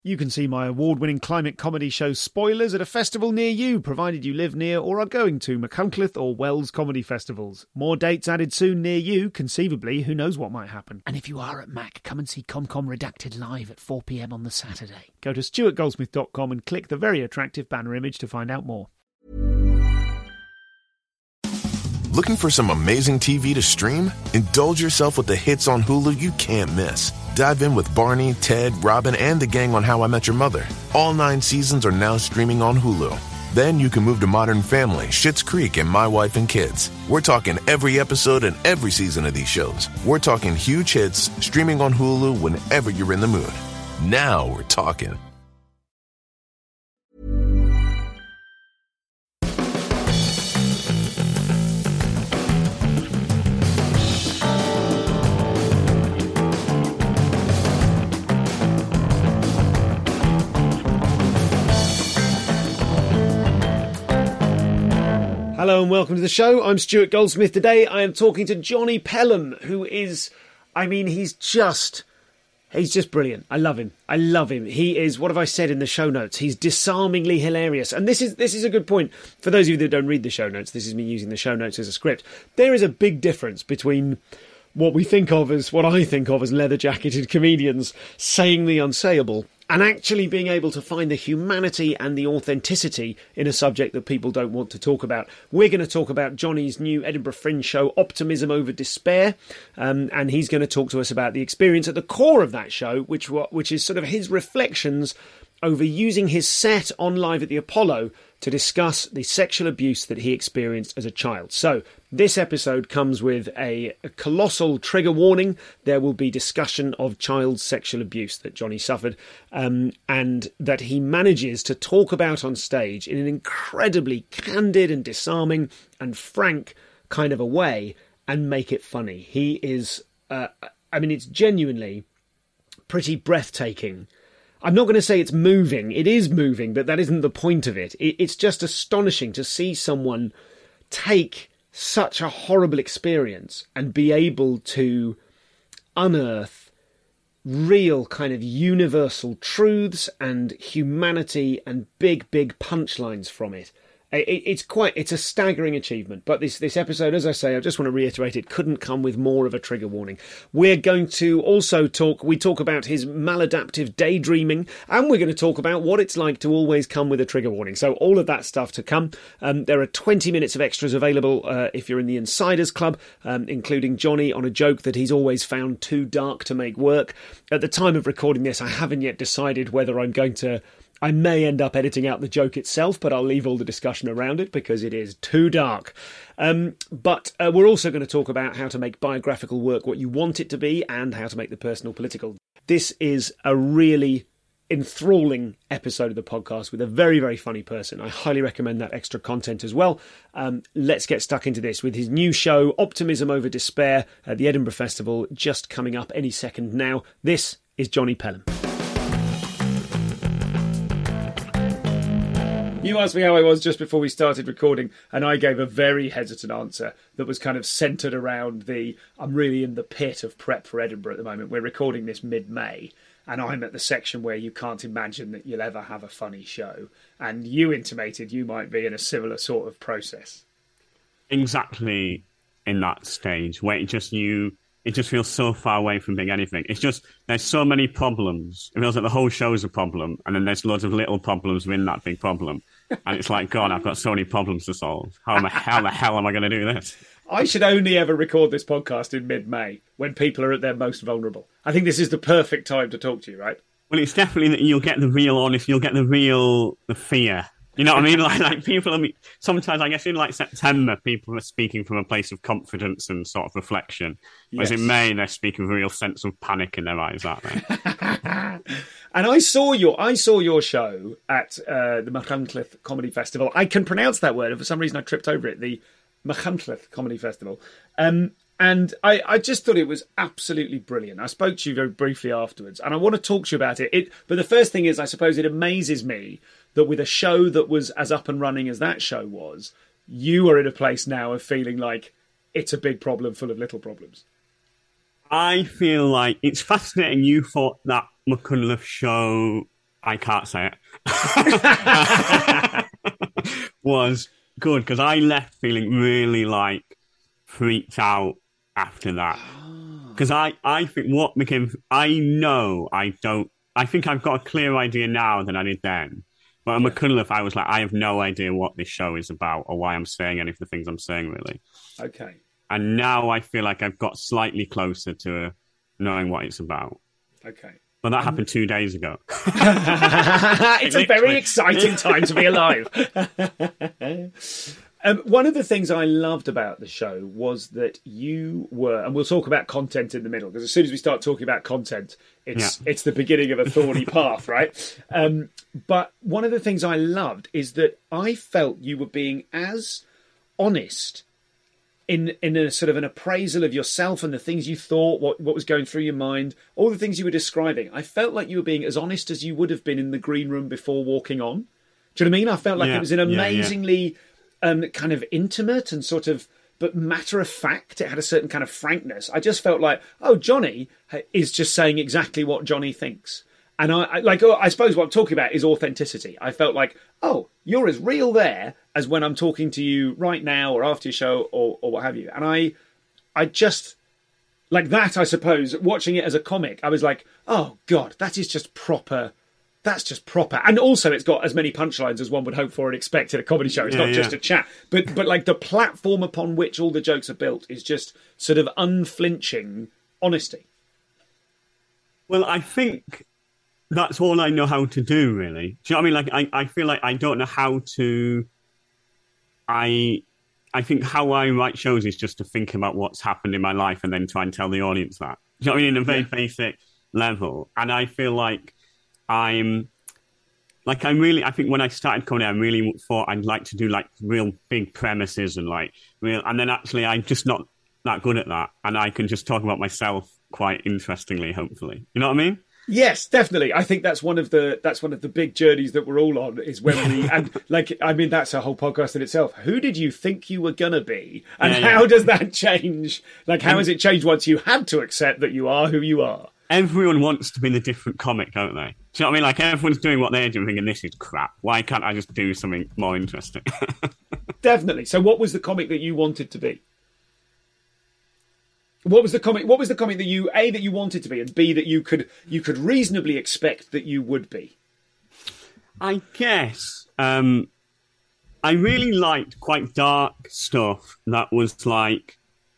You can see my award-winning climate comedy show Spoilers at a festival near you, provided you live near or are going to Machynlleth or Wells comedy festivals. More dates added soon near you. Conceivably, who knows what might happen. And if you are at Mac, come and see ComCom Redacted live at 4 p.m. on the Saturday. Go to stuartgoldsmith.com and click the very attractive banner image to find out more. Looking for some amazing TV to stream? Indulge yourself with the hits on Hulu you can't miss. Dive in with Barney, Ted, Robin, and the gang on How I Met Your Mother. All 9 seasons are now streaming on Hulu. Then you can move to Modern Family, Schitt's Creek, and My Wife and Kids. We're talking every episode and every season of these shows. We're talking huge hits streaming on Hulu whenever you're in the mood. Now we're talking. Hello and welcome to the show. I'm Stuart Goldsmith. Today I am talking to Johnny Pelham, who is, he's just brilliant. I love him. He is, what have I said in the show notes? He's disarmingly hilarious. And this is a good point. For those of you that don't read the show notes, this is me using the show notes as a script. There is a big difference between what I think of as leather-jacketed comedians saying the unsayable and actually being able to find the humanity and the authenticity in a subject that people don't want to talk about. We're going to talk about Johnny's new Edinburgh Fringe show, Optimism Over Despair, and he's going to talk to us about the experience at the core of that show, which is sort of his reflections over using his set on Live at the Apollo to discuss the sexual abuse that he experienced as a child. So, this episode comes with a colossal trigger warning. There will be discussion of child sexual abuse that Johnny suffered, and that he manages to talk about on stage in an incredibly candid and disarming and frank kind of a way and make it funny. He is, it's genuinely pretty breathtaking. I'm not going to say it's moving. It is moving, but that isn't the point of it. It's just astonishing to see someone take such a horrible experience and be able to unearth real kind of universal truths and humanity and big punchlines from it. It's a staggering achievement. But this episode, as I say, I just want to reiterate, it couldn't come with more of a trigger warning. We're going to also talk about his maladaptive daydreaming, and we're going to talk about what it's like to always come with a trigger warning. So all of that stuff to come. There are 20 minutes of extras available if you're in the Insiders Club, including Johnny on a joke that he's always found too dark to make work. At the time of recording this, I haven't yet decided whether I may end up editing out the joke itself, but I'll leave all the discussion around it because it is too dark. But we're also going to talk about how to make biographical work what you want it to be and how to make the personal political. This is a really enthralling episode of the podcast with a very, very funny person. I highly recommend that extra content as well. Let's get stuck into this with his new show, Optimism Over Despair, at the Edinburgh Festival, just coming up any second now. This is Johnny Pelham. You asked me how I was just before we started recording, and I gave a very hesitant answer that was kind of centred around I'm really in the pit of prep for Edinburgh at the moment. We're recording this mid-May, and I'm at the section where you can't imagine that you'll ever have a funny show. And you intimated you might be in a similar sort of process. Exactly in that stage where it just feels so far away from being anything. It's just, there's so many problems. It feels like the whole show is a problem, and then there's loads of little problems within that big problem. And it's like, God, I've got so many problems to solve. How the hell am I going to do this? I should only ever record this podcast in mid-May, when people are at their most vulnerable. I think this is the perfect time to talk to you, right? Well, it's definitely that you'll get the real honest, you'll get the fear. You know what I mean? Like people, sometimes I guess in like September, people are speaking from a place of confidence and sort of reflection. Whereas in May, they're speaking with a real sense of panic in their eyes, aren't they? And I saw your show at the Machynlleth Comedy Festival. I can pronounce that word. For some reason, I tripped over it. The Machynlleth Comedy Festival. And I just thought it was absolutely brilliant. I spoke to you very briefly afterwards, and I want to talk to you about it. But the first thing is, I suppose it amazes me that with a show that was as up and running as that show was, you are in a place now of feeling like it's a big problem full of little problems. I feel like it's fascinating you thought that Machynlleth show I can't say it, was good, because I left feeling really like freaked out after that. Because I think what became, I think I've got a clear idea now than I did then. But at McCunliffe, I was like, I have no idea what this show is about or why I'm saying any of the things I'm saying, really. Okay. And now I feel like I've got slightly closer to knowing what it's about. Okay. But that happened 2 days ago. It's a very exciting time to be alive. One of the things I loved about the show was that you were, and we'll talk about content in the middle, because as soon as we start talking about content, it's the beginning of a thorny path, right? But one of the things I loved is that I felt you were being as honest in a sort of an appraisal of yourself and the things you thought, what was going through your mind, all the things you were describing. I felt like you were being as honest as you would have been in the green room before walking on. Do you know what I mean? I felt like it was an amazingly kind of intimate and sort of, but matter of fact. It had a certain kind of frankness. I just felt like, oh, Johnny is just saying exactly what Johnny thinks. And I suppose what I'm talking about is authenticity. I felt like, oh, you're as real there as when I'm talking to you right now or after your show or what have you. And I just, like that, I suppose, watching it as a comic, I was like, oh, God, that is just proper. That's just proper. And also it's got as many punchlines as one would hope for and expect at a comedy show. It's not just a chat. But like the platform upon which all the jokes are built is just sort of unflinching honesty. Well, I think that's all I know how to do, really. Do you know what I mean? Like, I feel like I don't know how to... I think how I write shows is just to think about what's happened in my life and then try and tell the audience that. Do you know what I mean? In a very basic level. And I feel like I think when I started comedy, I really thought I'd like to do like real big premises and and then actually I'm just not that good at that. And I can just talk about myself quite interestingly, hopefully. You know what I mean? Yes, definitely. I think that's one of the big journeys that we're all on, is when we that's a whole podcast in itself. Who did you think you were gonna be, and how does that change? Like, how has it changed once you had to accept that you are who you are? Everyone wants to be the different comic, don't they? Do you know what I mean? Like, everyone's doing what they're doing, thinking this is crap. Why can't I just do something more interesting? Definitely. So, what was the comic that you wanted to be? What was the comic that you A, that you wanted to be, and B, that you could reasonably expect that you would be? I guess I really liked quite dark stuff that was like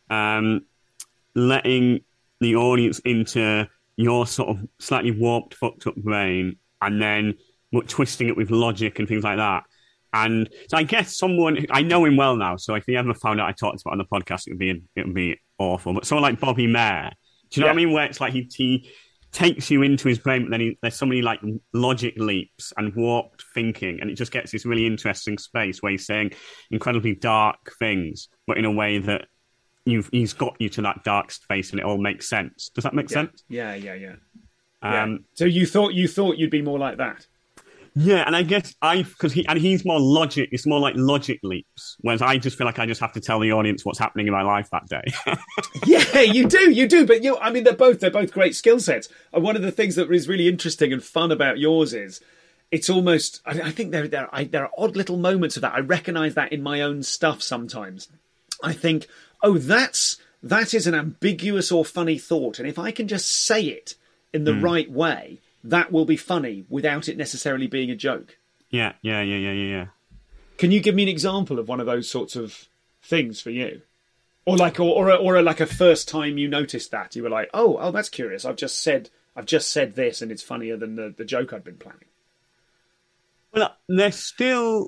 letting the audience into your sort of slightly warped, fucked up brain, and then twisting it with logic and things like that. And so I guess someone, I know him well now, so if he ever found out I talked about it on the podcast, it would be awful. But someone like Bobby Mayer, do you know what I mean? Where it's like he takes you into his brain, but then there's so many like logic leaps and warped thinking, and it just gets this really interesting space where he's saying incredibly dark things, but in a way that he's got you to that dark space, and it all makes sense. Does that make sense? Yeah. So you thought you'd be more like that? Yeah, and I guess he's more logic. It's more like logic leaps, whereas I just feel like I just have to tell the audience what's happening in my life that day. Yeah, you do. But they're both great skill sets. And one of the things that is really interesting and fun about yours is it's almost. I think there are odd little moments of that. I recognise that in my own stuff sometimes. I think, oh, that is an ambiguous or funny thought, and if I can just say it in the right way, that will be funny without it necessarily being a joke. Yeah. Can you give me an example of one of those sorts of things for you? Or like a first time you noticed that you were like, oh, that's curious. I've just said this, and it's funnier than the joke I'd been planning. Well, there's still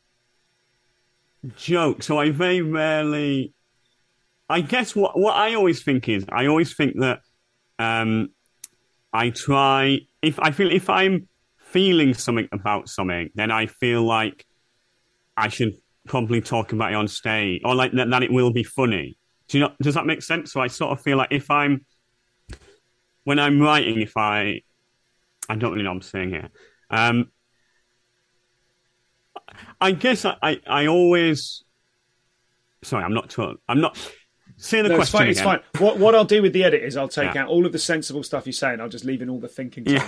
jokes, so I very rarely. I guess what I always think is that I try. If I'm feeling something about something, then I feel like I should probably talk about it on stage, or like that it will be funny. Does that make sense? So I sort of feel like when I'm writing, I don't really know what I'm saying here. I guess I always. Sorry, I'm not. say the No, question it's again. fine. What I'll do with the edit is I'll take out all of the sensible stuff you say and I'll just leave in all the thinking time.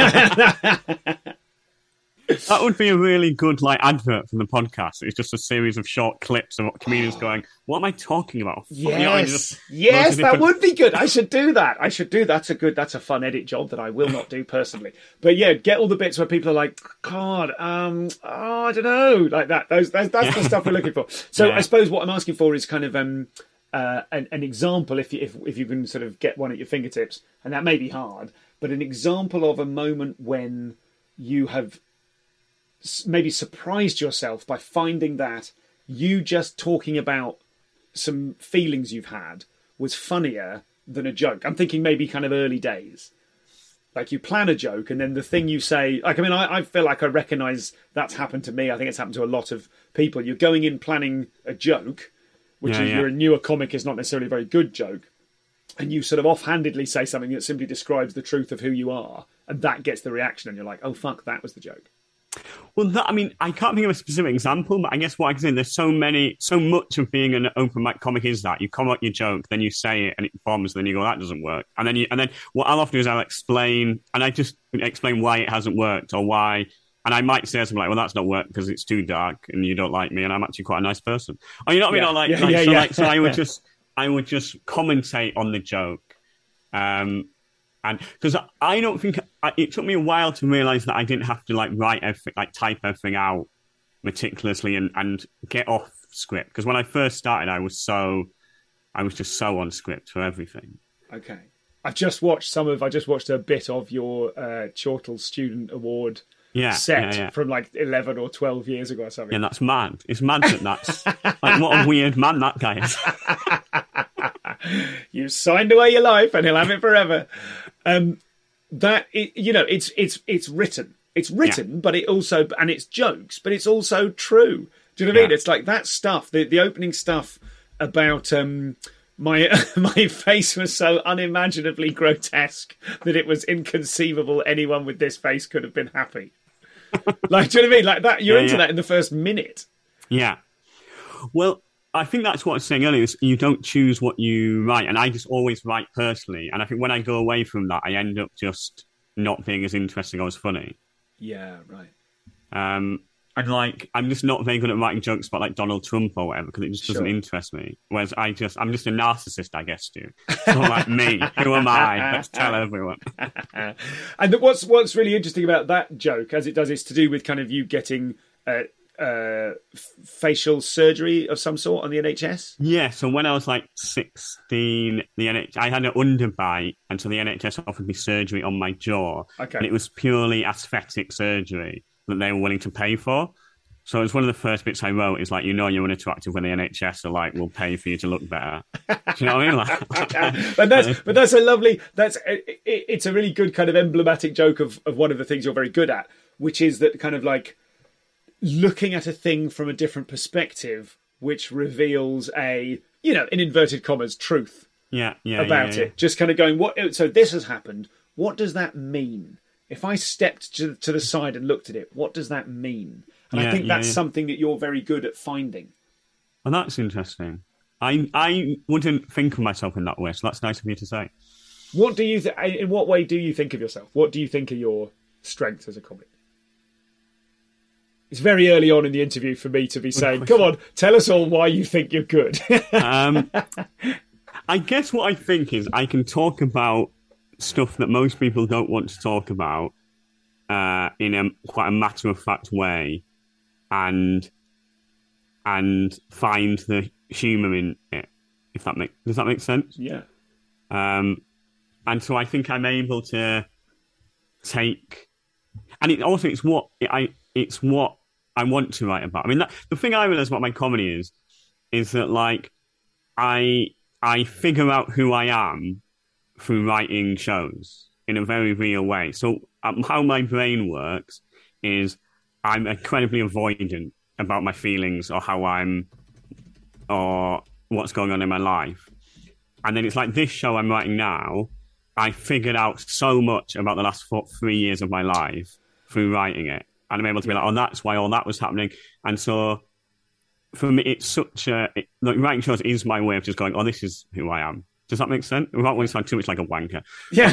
That would be a really good advert from the podcast. It's just a series of short clips of comedians going, "What am I talking about?" Yes, that would be good. I should do that. That's a fun edit job that I will not do personally. But yeah, get all the bits where people are like, "God, I don't know," like that. That's the stuff we're looking for. So I suppose what I'm asking for is kind of an example, if you can sort of get one at your fingertips, and that may be hard, but an example of a moment when you have maybe surprised yourself by finding that you just talking about some feelings you've had was funnier than a joke. I'm thinking maybe kind of early days. Like you plan a joke and then the thing you say, I feel like I recognise that's happened to me. I think it's happened to a lot of people. You're going in planning a joke, which is you're a newer comic, is not necessarily a very good joke. And you sort of offhandedly say something that simply describes the truth of who you are. And that gets the reaction and you're like, oh, fuck, that was the joke. Well, I can't think of a specific example, but I guess what I can say, there's so much of being an open mic comic is that you come up your joke, then you say it and it bombs, then you go, that doesn't work. And then what I'll often do is I'll explain, and I just explain why it hasn't worked or why, and I might say something like, well, that's not worked because it's too dark and you don't like me and I'm actually quite a nice person. Or you know what I mean? So I would just commentate on the joke. And because I don't think it took me a while to realise that I didn't have to write everything, type everything out meticulously and get off script. Because when I first started, I was just so on script for everything. Okay, I just watched a bit of your Chortle Student Award set from 11 or 12 years ago or something. Yeah, that's mad. It's mad that's what a weird man that guy is. You signed away your life and he'll have it forever. It's written. It's written, but it also, and it's jokes, but it's also true. Do you know what I mean? It's like that stuff, the opening stuff about my face was so unimaginably grotesque that it was inconceivable anyone with this face could have been happy. Do you know what I mean? Like that, you're into that in the first minute. Yeah. Well, I think that's what I was saying earlier, is you don't choose what you write, and I just always write personally, and I think when I go away from that, I end up just not being as interesting or as funny. Yeah, right. And I'm just not very good at writing jokes about Donald Trump or whatever, because it just doesn't interest me. Whereas I'm just a narcissist, I guess, Stu. So me, who am I? Let's tell everyone. And what's really interesting about that joke, as it does, is to do with kind of you getting facial surgery of some sort on the NHS? Yeah, so when I was 16, I had an underbite, and so the NHS offered me surgery on my jaw. Okay. And it was purely aesthetic surgery that they were willing to pay for. So it was one of the first bits I wrote is you're unattractive when the NHS are we'll pay for you to look better. Do you know what I mean? But that's a lovely, it's a really good kind of emblematic joke of one of the things you're very good at, which is that kind of looking at a thing from a different perspective, which reveals a, in inverted commas, truth about it. Just kind of going, so this has happened. What does that mean? If I stepped to the side and looked at it, what does that mean? And I think that's something that you're very good at finding. Well, that's interesting. I wouldn't think of myself in that way, so that's nice of you to say. What do you in what way do you think of yourself? What do you think are your strengths as a comic? It's very early on in the interview for me to be saying, come on, tell us all why you think you're good. I guess what I think is I can talk about stuff that most people don't want to talk about in quite a matter-of-fact way and find the humour in it, does that make sense? Yeah. And so I think I'm able to take... And it's what I want to write about. I mean, the thing I realise about my comedy is that I figure out who I am through writing shows in a very real way. So how my brain works is I'm incredibly avoidant about my feelings or or what's going on in my life. And then it's this show I'm writing now, I figured out so much about the last 3 years of my life through writing it. And I'm able to be that's why all that was happening. And so for me, it's such a like writing shows is my way of just going, oh, this is who I am. Does that make sense? Without wanting to sound too much like a wanker. Yeah.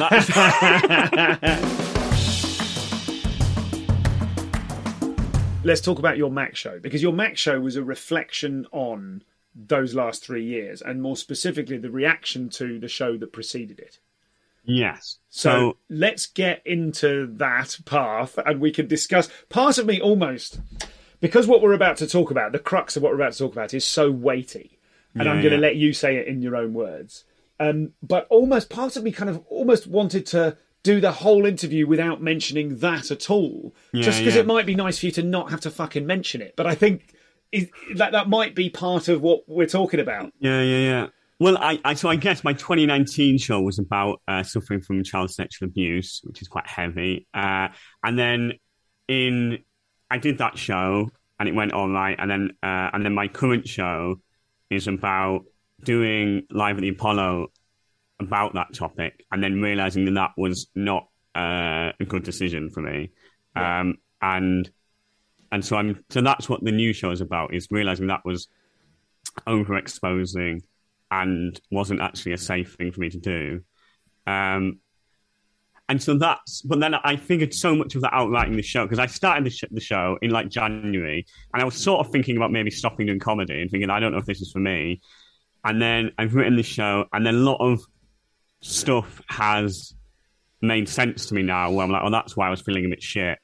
Let's talk about your Mac show, because your Mac show was a reflection on those last 3 years, and more specifically, the reaction to the show that preceded it. Yes. So let's get into that path, and we can discuss. Part of me almost, because what we're about to talk about, the crux of what we're about to talk about, is so weighty, and I'm going to let you say it in your own words. But almost part of me kind of almost wanted to do the whole interview without mentioning that at all, just because it might be nice for you to not have to fucking mention it. But I think that might be part of what we're talking about. Yeah. Well, so I guess my 2019 show was about suffering from child sexual abuse, which is quite heavy. And then I did that show, and it went all right. And then my current show is about doing Live at the Apollo about that topic, and then realising that was not a good decision for me. Yeah. And so that's what the new show is about, is realising that was overexposing and wasn't actually a safe thing for me to do. And so but then I figured so much of that out writing the show, because I started the show in like January, and I was sort of thinking about maybe stopping doing comedy and thinking, I don't know if this is for me. And then I've written the show, and then a lot of stuff has made sense to me now, where I'm like, oh, that's why I was feeling a bit shit.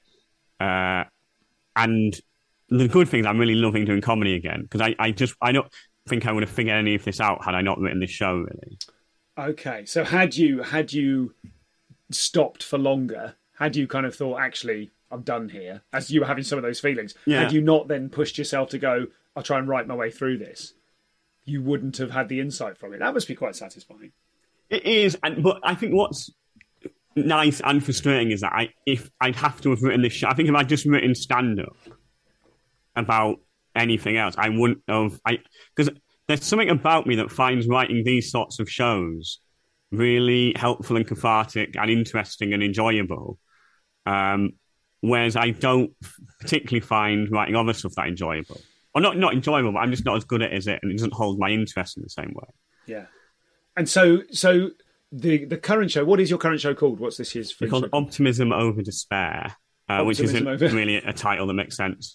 And the good thing is I'm really loving doing comedy again, because I don't think I would have figured any of this out had I not written this show, really. Okay, so had you stopped for longer, had you kind of thought, actually, I'm done here, as you were having some of those feelings, had you not then pushed yourself to go, I'll try and write my way through this, you wouldn't have had the insight from it. That must be quite satisfying. It is, but I think what's nice and frustrating is that if I'd have to have written this show, I think if I'd just written stand-up about anything else, I wouldn't have... Because there's something about me that finds writing these sorts of shows really helpful and cathartic and interesting and enjoyable, whereas I don't particularly find writing other stuff that enjoyable. Or not enjoyable, but I'm just not as good at it, and it doesn't hold my interest in the same way. Yeah. And so the current show, what is your current show called? What's this year's? It's called Optimism Over Despair, which isn't really a title that makes sense.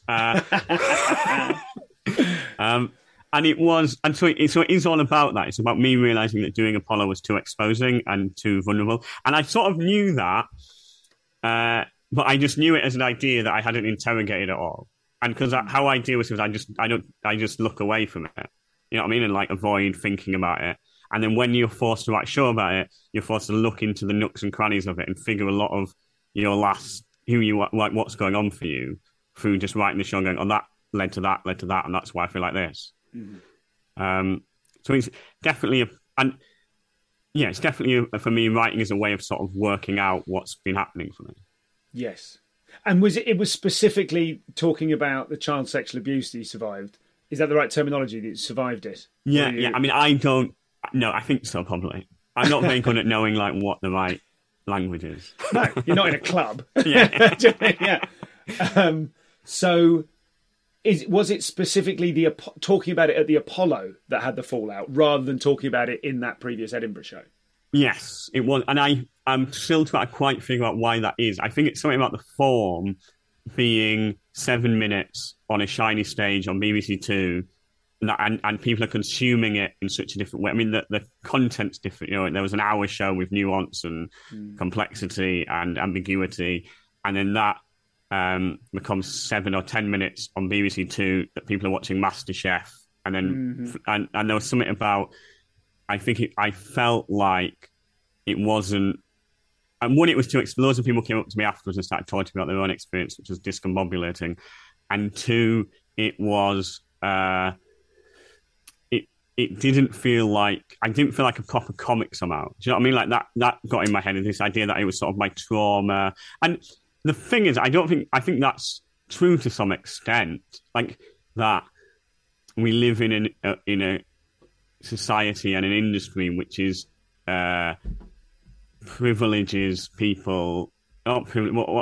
And it was, and so it is all about that. It's about me realising that doing Apollo was too exposing and too vulnerable. And I sort of knew that, but I just knew it as an idea that I hadn't interrogated at all. And because how I deal with it is I just look away from it. You know what I mean? And like avoid thinking about it. And then when you're forced to write a show about it, you're forced to look into the nooks and crannies of it and figure a lot of your who you are, like what's going on for you through just writing the show and going, oh, that led to that, and that's why I feel like this. Mm-hmm. So it's definitely for me, writing is a way of sort of working out what's been happening for me. Yes. And it was specifically talking about the child sexual abuse that you survived. Is that the right terminology, that you survived it? Yeah. I mean, no, I think so, probably. I'm not very good at knowing like what the right language is. No, you're not in a club. Yeah. Yeah. So was it specifically talking about it at the Apollo that had the fallout, rather than talking about it in that previous Edinburgh show? Yes, it was. And I'm still trying to quite figure out why that is. I think it's something about the form being 7 minutes on a shiny stage on BBC Two, and people are consuming it in such a different way. I mean, the content's different. You know, there was an hour show with nuance and complexity and ambiguity, and then that becomes 7 or 10 minutes on BBC Two that people are watching MasterChef, and then and there was something about. I felt like it wasn't. And one, it was too. Loads of people came up to me afterwards and started talking about their own experience, which was discombobulating. And two, it was. It didn't feel like I didn't feel like a proper comic somehow. Do you know what I mean? Like that got in my head, this idea that it was sort of my trauma. And the thing is, I think that's true to some extent. Like that, we live in a society and an industry which is privileges people.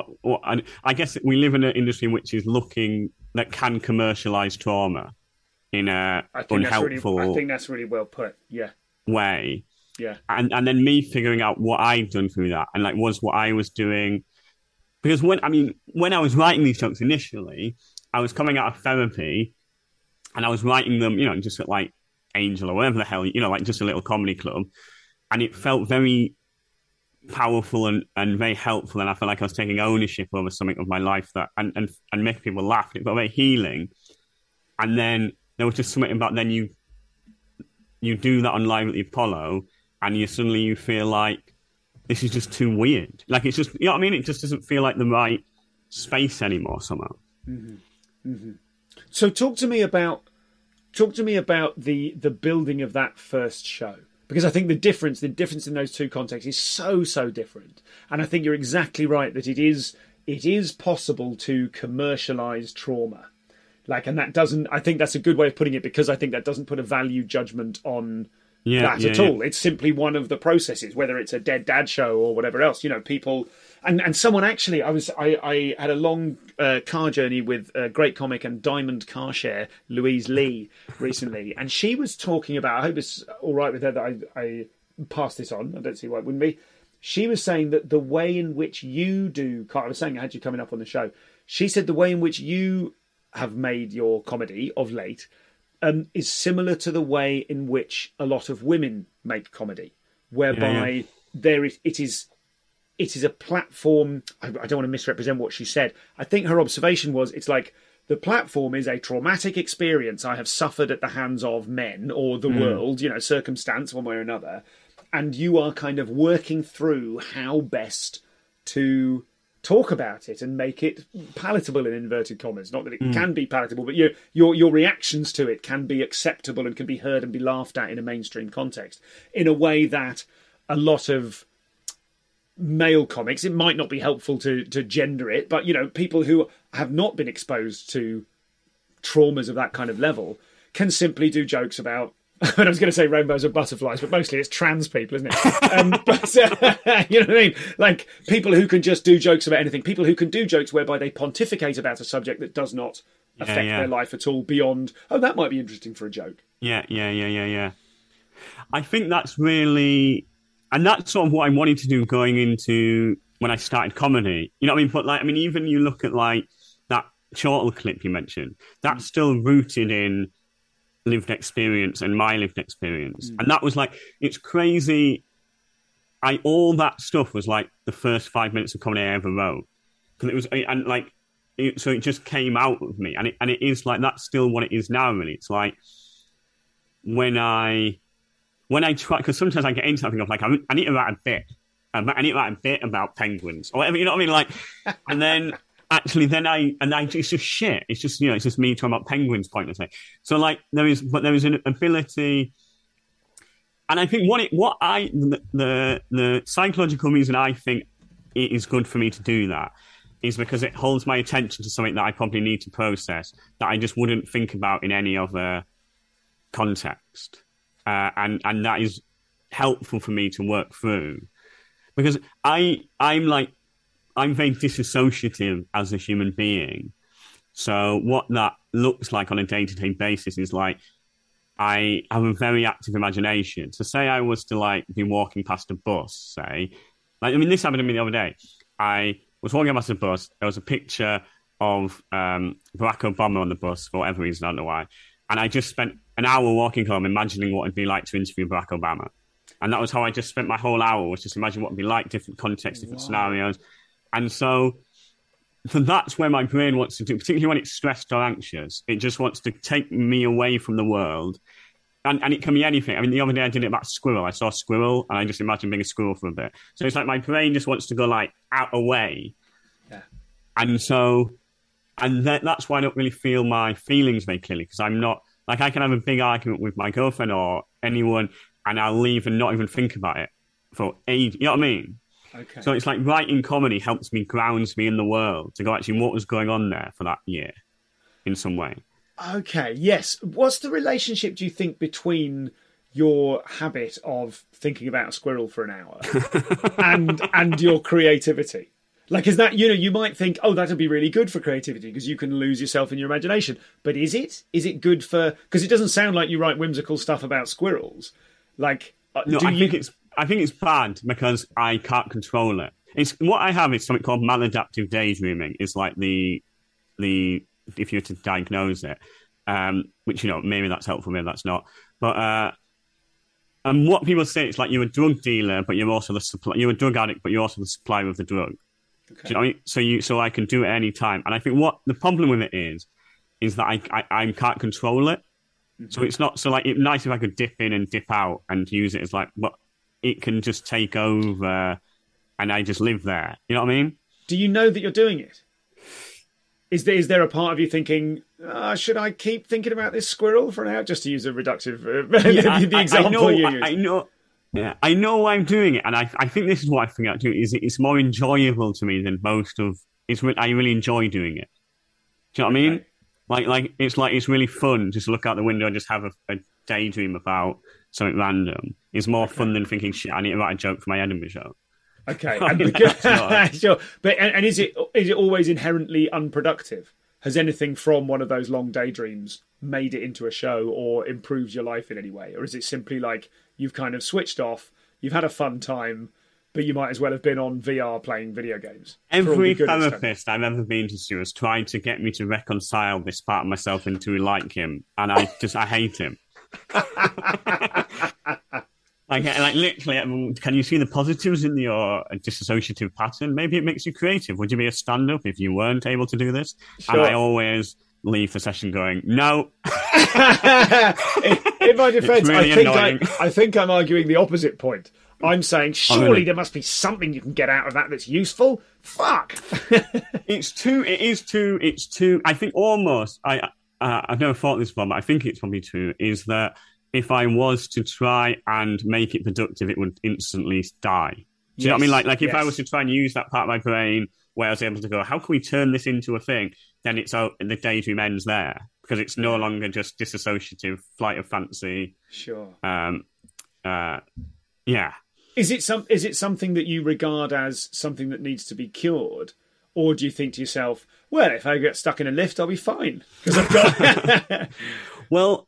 I guess we live in an industry which is that can commercialise trauma. in a unhelpful I think that's really well put. Yeah. way. Yeah. And then me figuring out what I've done through that and like was what I was doing. Because when I was writing these jokes initially, I was coming out of therapy and I was writing them, you know, just at like Angel or whatever the hell, you know, like just a little comedy club. And it felt very powerful and very helpful. And I felt like I was taking ownership over something of my life that and making people laugh. It felt very healing. And then there was just something about then you do that on Live at the Apollo and you feel like this is just too weird. Like it's just, you know what I mean? It just doesn't feel like the right space anymore somehow. Mm-hmm. Mm-hmm. So talk to me about the building of that first show, because I think the difference in those two contexts is so different. And I think you're exactly right that it is possible to commercialize trauma. Like, and that doesn't, I think that's a good way of putting it, because I think that doesn't put a value judgment on that at all. It's simply one of the processes, whether it's a Dead Dad show or whatever else, you know, people, and someone actually, I had a long car journey with a great comic and Diamond Car Share, Louise Lee, recently. And she was talking about, I hope it's all right with her that I pass this on. I don't see why it wouldn't be. She was saying that the way in which you do, I was saying I had you coming up on the show. She said the way in which you have made your comedy of late is similar to the way in which a lot of women make comedy, whereby it is a platform. I don't want to misrepresent what she said. I think her observation was it's like the platform is a traumatic experience I have suffered at the hands of men or the world, you know, circumstance one way or another, and you are kind of working through how best to talk about it and make it palatable in inverted commas. Not that it can be palatable, but your reactions to it can be acceptable and can be heard and be laughed at in a mainstream context in a way that a lot of male comics, it might not be helpful to gender it, but, you know, people who have not been exposed to traumas of that kind of level can simply do jokes about, I was going to say rainbows and butterflies, but mostly it's trans people, isn't it? But you know what I mean? Like people who can just do jokes about anything, people who can do jokes whereby they pontificate about a subject that does not affect their life at all beyond, oh, that might be interesting for a joke. Yeah. I think that's really, and that's sort of what I wanted to do going into when I started comedy. You know what I mean? But like, I mean, even you look at like that Chortle clip you mentioned, that's still rooted in lived experience and my lived experience. And that was like, it's crazy. All that stuff was like the first 5 minutes of comedy I ever wrote. Because it was, and like, so it just came out of me. And it is like, that's still what it is now, really. It's like, when I try, because sometimes I get into something of like, I need to write a bit. I need to write a bit about penguins or whatever, you know what I mean? Like, and then actually, it's just shit. It's just, you know, it's just me talking about penguins pointlessly. So like, there is an ability, and I think the psychological reason I think it is good for me to do that is because it holds my attention to something that I probably need to process that I just wouldn't think about in any other context, and that is helpful for me to work through, because I'm very disassociative as a human being. So what that looks like on a day-to-day basis is like, I have a very active imagination. So say I was to like be walking past a bus, say, like, I mean, this happened to me the other day. I was walking past a bus. There was a picture of Barack Obama on the bus for whatever reason, I don't know why. And I just spent an hour walking home imagining what it'd be like to interview Barack Obama. And that was how I just spent my whole hour, was just imagine what it'd be like, different contexts, different scenarios. And so that's where my brain wants to do, particularly when it's stressed or anxious. It just wants to take me away from the world. And it can be anything. I mean, the other day I did it about squirrel. I saw a squirrel and I just imagined being a squirrel for a bit. So it's like my brain just wants to go like out away. Yeah. And so, that's why I don't really feel my feelings very clearly, because I'm not, like, I can have a big argument with my girlfriend or anyone and I'll leave and not even think about it for ages. You know what I mean? Okay. So it's like writing comedy helps me, grounds me in the world to go, actually, what was going on there for that year in some way. Okay, yes. What's the relationship, do you think, between your habit of thinking about a squirrel for an hour and your creativity? Like, is that, you might think, oh, that'll be really good for creativity because you can lose yourself in your imagination. But is it? Is it good for... Because it doesn't sound like you write whimsical stuff about squirrels. Like, no, I think it's bad because I can't control it. What I have is something called maladaptive daydreaming. It's like the if you were to diagnose it, which, maybe that's helpful, maybe that's not. But and what people say, it's like you're a drug dealer, but you're also you're a drug addict, but you're also the supplier of the drug. Okay. Do you know what I mean? So I can do it any time. And I think what the problem with it is that I can't control it. Mm-hmm. So it's not, so like, it's nice if I could dip in and dip out and use it as like, but it can just take over and I just live there. You know what I mean? Do you know that you're doing it? Is there a part of you thinking, should I keep thinking about this squirrel for now? Just to use a reductive, the example you use. I know why I'm doing it, and I think this is what I think I do. Is it's more enjoyable to me than most of. I really enjoy doing it. Do you know what I mean? Like it's really fun just to look out the window and just have a daydream about something random. It's more fun than thinking, shit, I need to write a joke for my Edinburgh show. Okay, sure. But and is it always inherently unproductive? Has anything from one of those long daydreams made it into a show or improved your life in any way? Or is it simply like you've kind of switched off, you've had a fun time, but you might as well have been on VR playing video games? Every therapist I've ever been to has tried to get me to reconcile this part of myself into like him, and I hate him. Like literally, can you see the positives in your dissociative pattern? Maybe it makes you creative. Would you be a stand-up if you weren't able to do this? Sure. And I always leave the session going, no. In my defence, really I think I'm arguing the opposite point. I'm saying, surely there must be something you can get out of that that's useful. Fuck. It is too. I think almost. I've never thought this before, but I think it's probably true. Is that if I was to try and make it productive, it would instantly die. Do you know what I mean? Like if I was to try and use that part of my brain where I was able to go, how can we turn this into a thing? Then the daydream ends there because it's no longer just dissociative flight of fancy. Sure. Yeah. Is it something that you regard as something that needs to be cured? Or do you think to yourself, well, if I get stuck in a lift, I'll be fine because I've got... Well,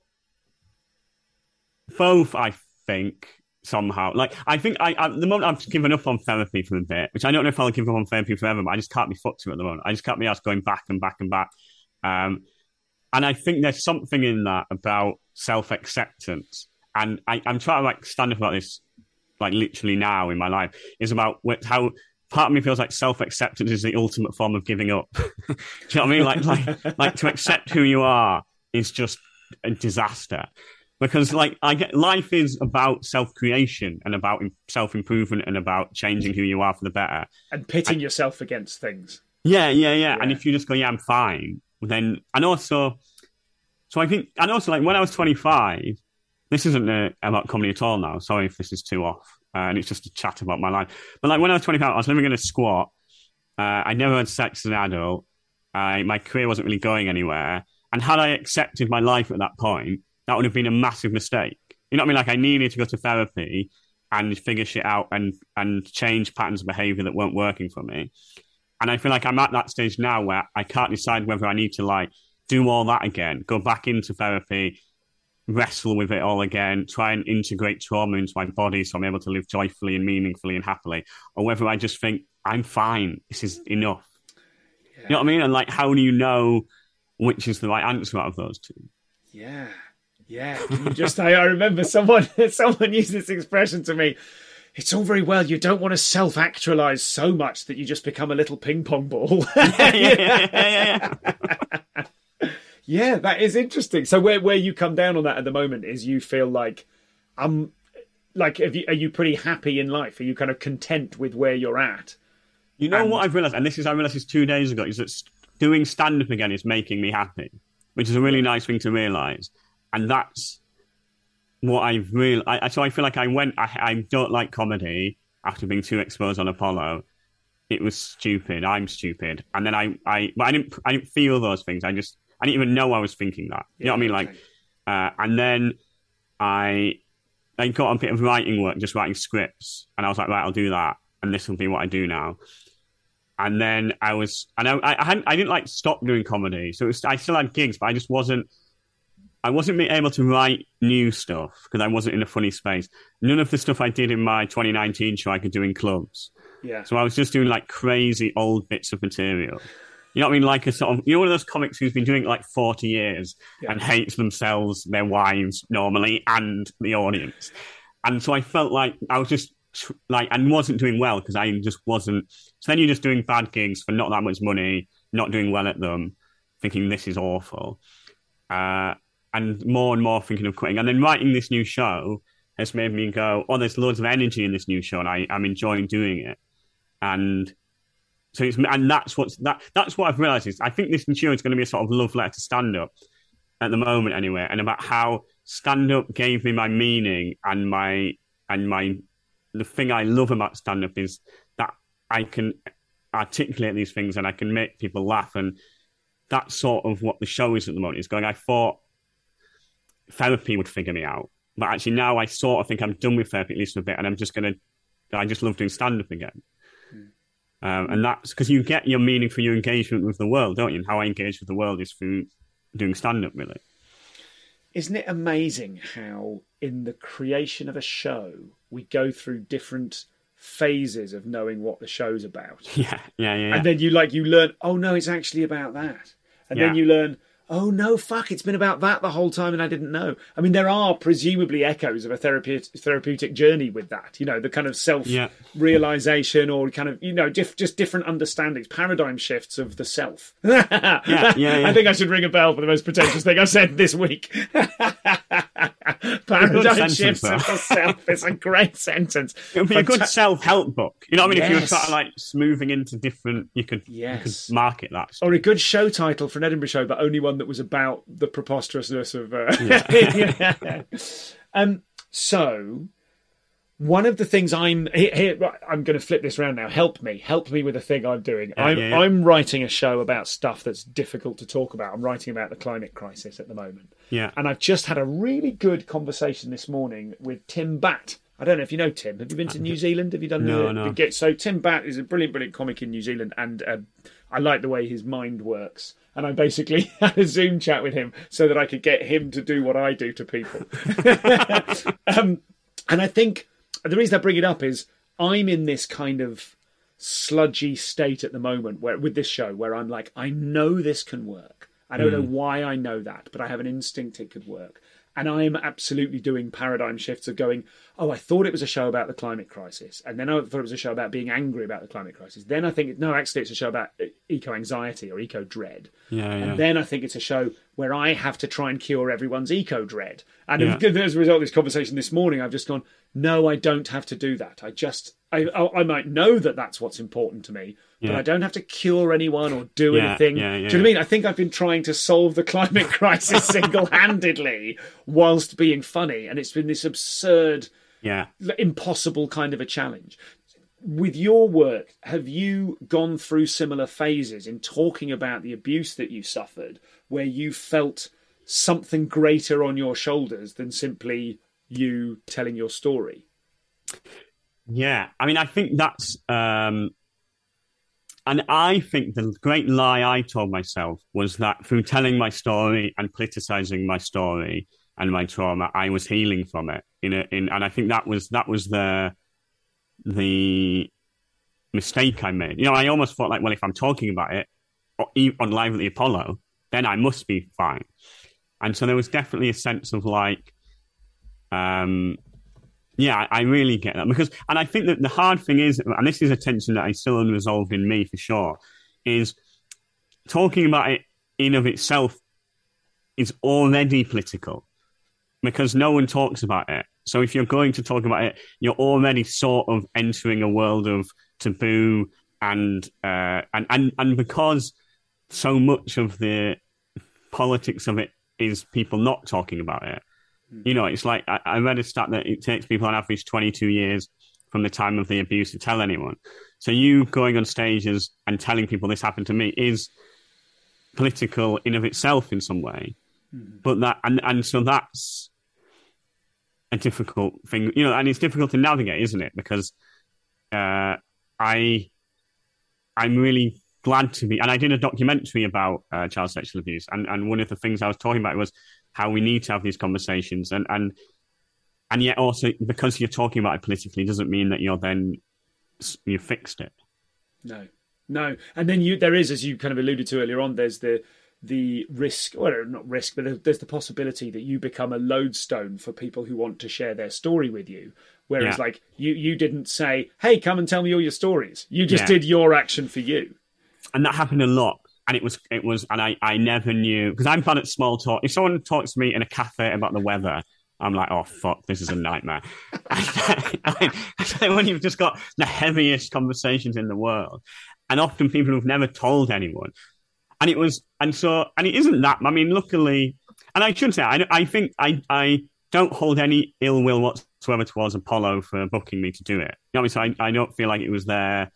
both, I think, somehow. Like, I think at the moment I've given up on therapy for a bit, which I don't know if I'll give up on therapy forever, but I just can't be fucked to it at the moment. I just can't be asked going back and back and back. And I think there's something in that about self-acceptance. And I'm trying to stand up about this literally now in my life, is about how part of me feels like self-acceptance is the ultimate form of giving up. Do you know what I mean? Like to accept who you are is just a disaster. Because life is about self-creation and about self-improvement and about changing who you are for the better. And pitting yourself against things. Yeah. And if you just go, I'm fine, then... And also when I was 25, this isn't about comedy at all now. Sorry if this is too off. And it's just a chat about my life. But when I was 25, I was living in a squat. I never had sex as an adult. My career wasn't really going anywhere. And had I accepted my life at that point, that would have been a massive mistake. You know what I mean? I needed to go to therapy and figure shit out and change patterns of behaviour that weren't working for me. And I feel like I'm at that stage now where I can't decide whether I need to do all that again, go back into therapy, wrestle with it all again, try and integrate trauma into my body so I'm able to live joyfully and meaningfully and happily, or whether I just think, I'm fine, this is enough. Yeah. You know what I mean? And how do you know which is the right answer out of those two? Yeah. I remember someone used this expression to me. It's all very well. You don't want to self-actualize so much that you just become a little ping pong ball. Yeah. Yeah, that is interesting. So where you come down on that at the moment is you feel like, are you pretty happy in life? Are you kind of content with where you're at? You know what I've realised, and I realised this 2 days ago, is that doing stand-up again is making me happy, which is a really nice thing to realise. And that's what I've realised. So I feel like I don't like comedy after being too exposed on Apollo. It was stupid. I'm stupid. And then I didn't feel those things. I didn't even know I was thinking that. You know what I mean? And then I got a bit of writing work, just writing scripts. And I was like, right, I'll do that. And this will be what I do now. And then I didn't like stop doing comedy. So I still had gigs, but I wasn't being able to write new stuff because I wasn't in a funny space. None of the stuff I did in my 2019 show I could do in clubs. Yeah. So I was just doing like crazy old bits of material. You know what I mean? Like a sort of, you know, one of those comics who's been doing it like 40 years and hates themselves, their wives normally, and the audience. And so I felt like I was just and wasn't doing well because I just wasn't. So then you're just doing bad gigs for not that much money, not doing well at them, thinking this is awful. And more thinking of quitting. And then writing this new show has made me go, oh, there's loads of energy in this new show and I'm enjoying doing it. And so that's what I've realised is I think this show is going to be a sort of love letter to stand-up at the moment anyway, and about how stand-up gave me my meaning and the thing I love about stand-up is that I can articulate these things and I can make people laugh, and that's sort of what the show is at the moment. It's going, I thought therapy would figure me out, but actually now I sort of think I'm done with therapy at least for a bit, and I just love doing stand-up again. And that's because you get your meaning for your engagement with the world, don't you? And how I engage with the world is through doing stand-up, really. Isn't it amazing how in the creation of a show, we go through different phases of knowing what the show's about? Yeah. And then you learn, oh no, it's actually about that. And then you learn, oh no, fuck, it's been about that the whole time and I didn't know. I mean, there are presumably echoes of a therapeutic journey with that, you know, the kind of self-realization or kind of, you know, just different understandings, paradigm shifts of the self. I think I should ring a bell for the most pretentious thing I've said this week. Paradigm shifts of the self. It's a great sentence. It would be a good self-help book. You know what I mean? If you were sort of like moving into different, you could market that. Or a good show title for an Edinburgh show, but only one that was about the preposterousness of... So, one of the things I'm going to flip this around now. Help me with a thing I'm doing. I'm writing a show about stuff that's difficult to talk about. I'm writing about the climate crisis at the moment. Yeah. And I've just had a really good conversation this morning with Tim Batt. I don't know if you know Tim. Have you been to New Zealand? Have you done no. So Tim Batt is a brilliant comic in New Zealand, and I like the way his mind works. And I basically had a Zoom chat with him so that I could get him to do what I do to people. And I think the reason I bring it up is I'm in this kind of sludgy state at the moment where with this show where I'm like, I know this can work. I don't know why I know that, but I have an instinct it could work. And I am absolutely doing paradigm shifts of going, oh, I thought it was a show about the climate crisis. And then I thought it was a show about being angry about the climate crisis. Then I think, no, actually it's a show about eco-anxiety or eco-dread. And then I think it's a show where I have to try and cure everyone's eco-dread. And as a result of this conversation this morning, I've just gone, no, I don't have to do that. I might know that that's what's important to me, but I don't have to cure anyone or do anything. Do you know what I mean? I think I've been trying to solve the climate crisis single-handedly whilst being funny, and it's been this absurd, impossible kind of a challenge. With your work, have you gone through similar phases in talking about the abuse that you suffered, where you felt something greater on your shoulders than simply you telling your story? Yeah, I mean, I think that's... and I think the great lie I told myself was that through telling my story and politicizing my story and my trauma, I was healing from it. And I think that was the mistake I made. You know, I almost thought like, well, if I'm talking about it on Live at the Apollo, then I must be fine. And so there was definitely a sense of like, I really get that and I think that the hard thing is, and this is a tension that is still unresolved in me for sure, is talking about it in of itself is already political because no one talks about it. So if you're going to talk about it, you're already sort of entering a world of taboo and because so much of the politics of it is people not talking about it. You know, it's like I read a stat that it takes people on average 22 years from the time of the abuse to tell anyone. So you going on stages and telling people this happened to me is political in of itself in some way. But that and so that's a difficult thing, you know, and it's difficult to navigate, isn't it? Because I I'm really glad to be. And I did a documentary about child sexual abuse, and one of the things I was talking about was how we need to have these conversations, and yet also because you're talking about it politically doesn't mean that you fixed it. No, and then there is, as you kind of alluded to earlier on, there's the risk, or not risk, but there's the possibility that you become a lodestone for people who want to share their story with you. Whereas, like, you didn't say, "Hey, come and tell me all your stories." You just did your action for you, and that happened a lot. And it was, and I never knew, because I'm bad at small talk. If someone talks to me in a cafe about the weather, I'm like, oh, fuck, this is a nightmare. When you've just got the heaviest conversations in the world, and often people who've never told anyone. And it isn't that, I mean, luckily, and I should say, I think I don't hold any ill will whatsoever towards Apollo for booking me to do it. You know what I mean? So I don't feel like it was their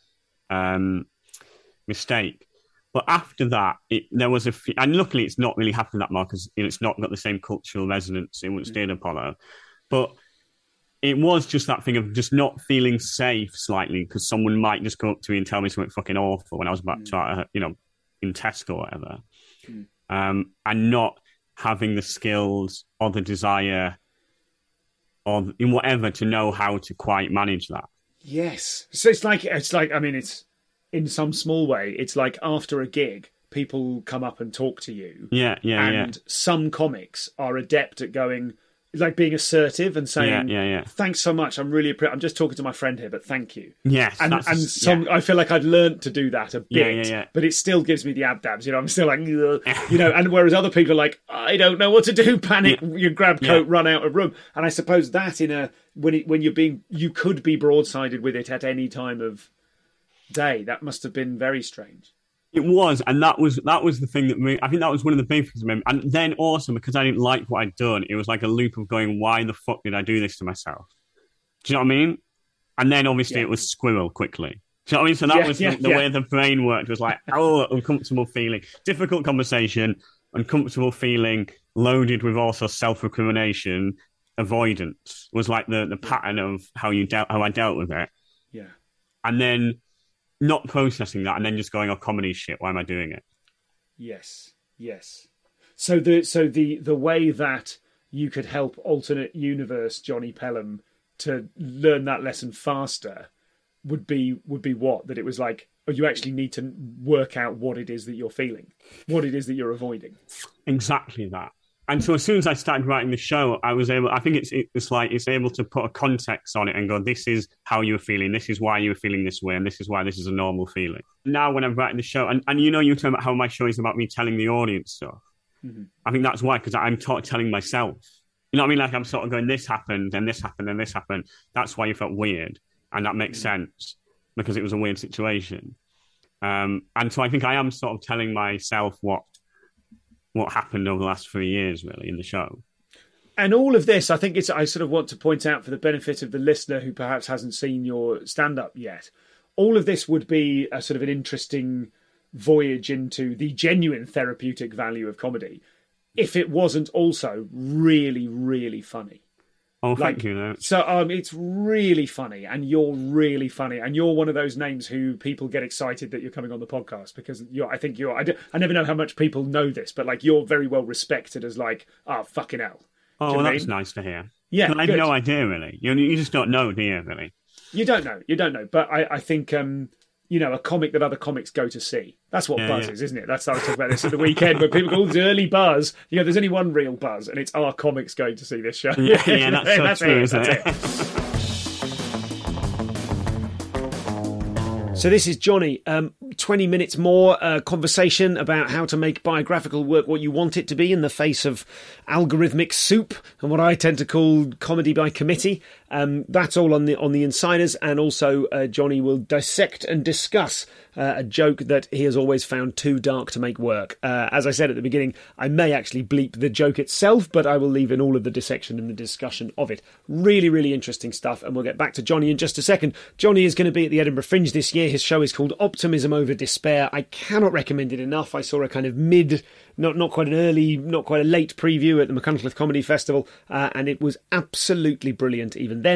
mistake. But after that, there was and luckily it's not really happened that much because it's not got the same cultural resonance in which did Apollo. But it was just that thing of just not feeling safe slightly because someone might just come up to me and tell me something fucking awful when I was about to try, in test or whatever. And not having the skills or the desire or in whatever to know how to quite manage that. Yes. So it's like, I mean, it's in some small way, it's like after a gig, people come up and talk to you. And some comics are adept at going, like being assertive and saying, thanks so much. I'm just talking to my friend here, but thank you. Yes. I feel like I'd learned to do that a bit, but it still gives me the abdabs. I'm still like, and whereas other people are like, I don't know what to do, panic, you grab coat, run out of room. And I suppose that when you could be broadsided with it at any time of day, that must have been very strange. It was, and that was the thing that I think that was one of the big things. And then also because I didn't like what I'd done, it was like a loop of going, why the fuck did I do this to myself? Do you know what I mean? And then obviously it was squirrel quickly. Do you know what I mean? So that was the way the brain worked, was like, uncomfortable feeling, difficult conversation, uncomfortable feeling, loaded with also self-recrimination, avoidance was like the pattern of how I dealt with it. Yeah. And then not processing that and then just going, comedy shit, why am I doing it? Yes. So the way that you could help alternate universe Johnny Pelham to learn that lesson faster would be what? That it was like, you actually need to work out what it is that you're feeling, what it is that you're avoiding. Exactly that. And so as soon as I started writing the show, I was able, I think it's able to put a context on it and go, this is how you were feeling, this is why you were feeling this way, and this is why this is a normal feeling. Now when I'm writing the show, and you were talking about how my show is about me telling the audience stuff. Mm-hmm. I think that's why, because I'm telling myself. You know what I mean? Like I'm sort of going, this happened, and this happened, and this happened. That's why you felt weird. And that makes sense, because it was a weird situation. And so I think I am sort of telling myself what happened over the last 3 years, really, in the show. And all of this, I think I sort of want to point out for the benefit of the listener who perhaps hasn't seen your stand-up yet, all of this would be a sort of an interesting voyage into the genuine therapeutic value of comedy if it wasn't also really, really funny. Oh, thank you. No. So it's really funny, and you're really funny, and you're one of those names who people get excited that you're coming on the podcast because I never know how much people know this, but like you're very well respected as like, fucking hell. Oh, well, that's nice to hear. Yeah, I have no idea really. You just don't know, do you? Really? You don't know. But I think a comic that other comics go to see. That's what buzz is, isn't it? I was talking about this at the weekend where people call this early buzz. There's only one real buzz, and it's our comics going to see this show. Yeah, that's so true, isn't it? So this is Johnny. 20 minutes more conversation about how to make biographical work what you want it to be in the face of algorithmic soup and what I tend to call comedy by committee. That's all on the Insiders, and also Johnny will dissect and discuss a joke that he has always found too dark to make work. As I said at the beginning, I may actually bleep the joke itself, but I will leave in all of the dissection and the discussion of it. Really, really interesting stuff, and we'll get back to Johnny in just a second. Johnny is going to be at the Edinburgh Fringe this year. His show is called Optimism Over Despair. I cannot recommend it enough. I saw a kind of not quite an early, not quite a late preview at the Machynlleth Comedy Festival, and it was absolutely brilliant even then.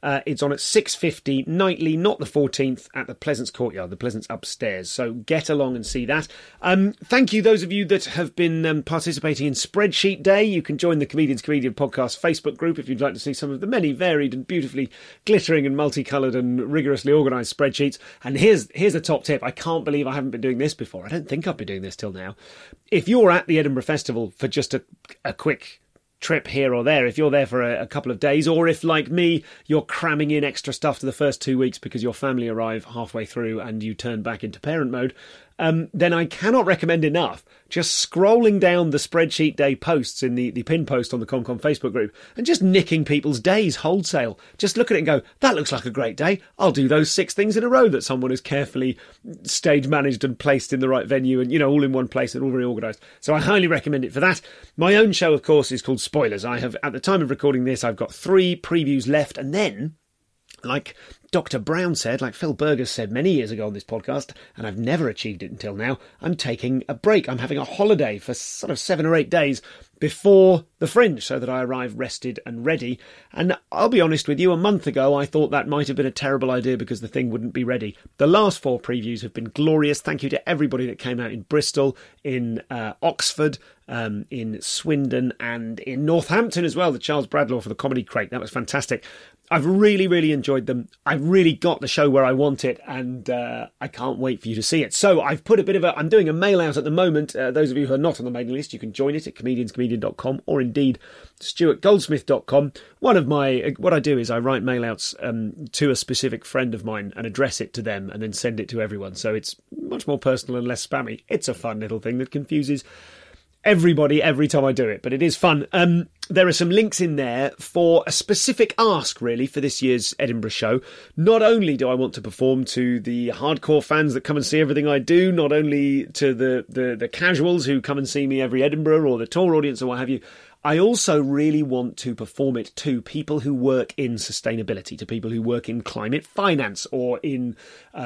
It's on at 6:50 nightly, not the 14th, at the Pleasance Courtyard. The Pleasance upstairs. So get along and see that. Thank you, those of you that have been participating in Spreadsheet Day. You can join the Comedians Comedian Podcast Facebook group if you'd like to see some of the many varied and beautifully glittering and multicoloured and rigorously organised spreadsheets. And here's a top tip. I can't believe I haven't been doing this before. I don't think I've been doing this till now. If you're at the Edinburgh Festival for just a quick trip here or there, if you're there for a couple of days, or if, like me, you're cramming in extra stuff to the first 2 weeks because your family arrive halfway through and you turn back into parent mode, then I cannot recommend enough just scrolling down the Spreadsheet Day posts in the pin post on the ComCom Facebook group and just nicking people's days wholesale. Just look at it and go, that looks like a great day. I'll do those 6 things in a row that someone has carefully stage managed and placed in the right venue and, all in one place and all very organised. So I highly recommend it for that. My own show, of course, is called Spoilers. I have, at the time of recording this, I've got 3 previews left, and then, like Dr. Brown said, like Phil Burgess said many years ago on this podcast, and I've never achieved it until now, I'm taking a break. I'm having a holiday for sort of 7 or 8 days before the Fringe so that I arrive rested and ready. And I'll be honest with you, a month ago I thought that might have been a terrible idea because the thing wouldn't be ready. The last 4 previews have been glorious. Thank you to everybody that came out in Bristol, in Oxford, in Swindon and in Northampton as well, the Charles Bradlaugh for the Comedy Crate. That was fantastic. I've really, really enjoyed them. I've really got the show where I want it, and I can't wait for you to see it. So I've put I'm doing a mail out at the moment. Those of you who are not on the mailing list, you can join it at comedianscomedian.com or indeed stuartgoldsmith.com. What I do is I write mail outs to a specific friend of mine and address it to them and then send it to everyone. So it's much more personal and less spammy. It's a fun little thing that confuses everybody every time I do it, but it is fun. There are some links in there for a specific ask, really, for this year's Edinburgh show. Not only do I want to perform to the hardcore fans that come and see everything I do, not only to the casuals who come and see me every Edinburgh or the tour audience or what have you, I also really want to perform it to people who work in sustainability, to people who work in climate finance or in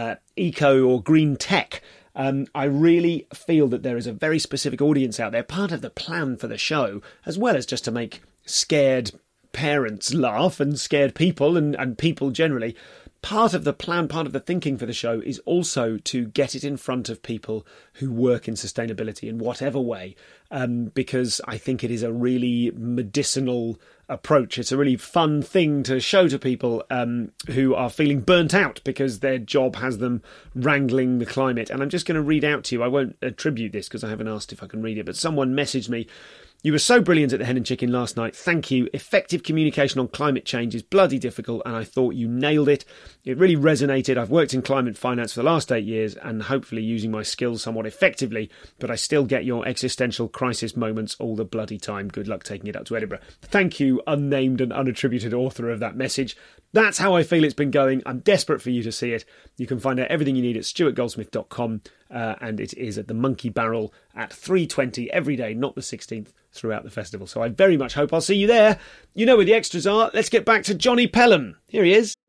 eco or green tech. I really feel that there is a very specific audience out there, part of the plan for the show, as well as just to make scared parents laugh and scared people and people generally. Part of the plan, part of the thinking for the show is also to get it in front of people who work in sustainability in whatever way, because I think it is a really medicinal approach. It's a really fun thing to show to people who are feeling burnt out because their job has them wrangling the climate. And I'm just going to read out to you. I won't attribute this because I haven't asked if I can read it, but someone messaged me. You were so brilliant at the Hen and Chicken last night. Thank you. Effective communication on climate change is bloody difficult, and I thought you nailed it. It really resonated. I've worked in climate finance for the last 8 years and hopefully using my skills somewhat effectively, but I still get your existential crisis moments all the bloody time. Good luck taking it up to Edinburgh. Thank you, unnamed and unattributed author of that message. That's how I feel it's been going. I'm desperate for you to see it. You can find out everything you need at stuartgoldsmith.com, and it is at the Monkey Barrel at 3:20 every day, not the 16th, throughout the festival. So I very much hope I'll see you there. You know where the extras are. Let's get back to Johnny Pelham. Here he is.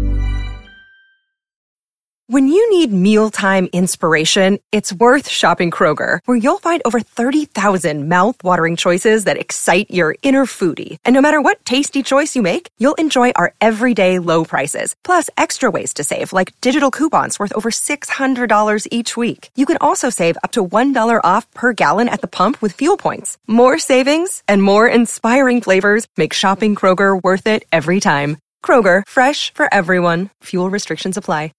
When you need mealtime inspiration, it's worth shopping Kroger, where you'll find over 30,000 mouth-watering choices that excite your inner foodie. And no matter what tasty choice you make, you'll enjoy our everyday low prices, plus extra ways to save, like digital coupons worth over $600 each week. You can also save up to $1 off per gallon at the pump with fuel points. More savings and more inspiring flavors make shopping Kroger worth it every time. Kroger, fresh for everyone. Fuel restrictions apply.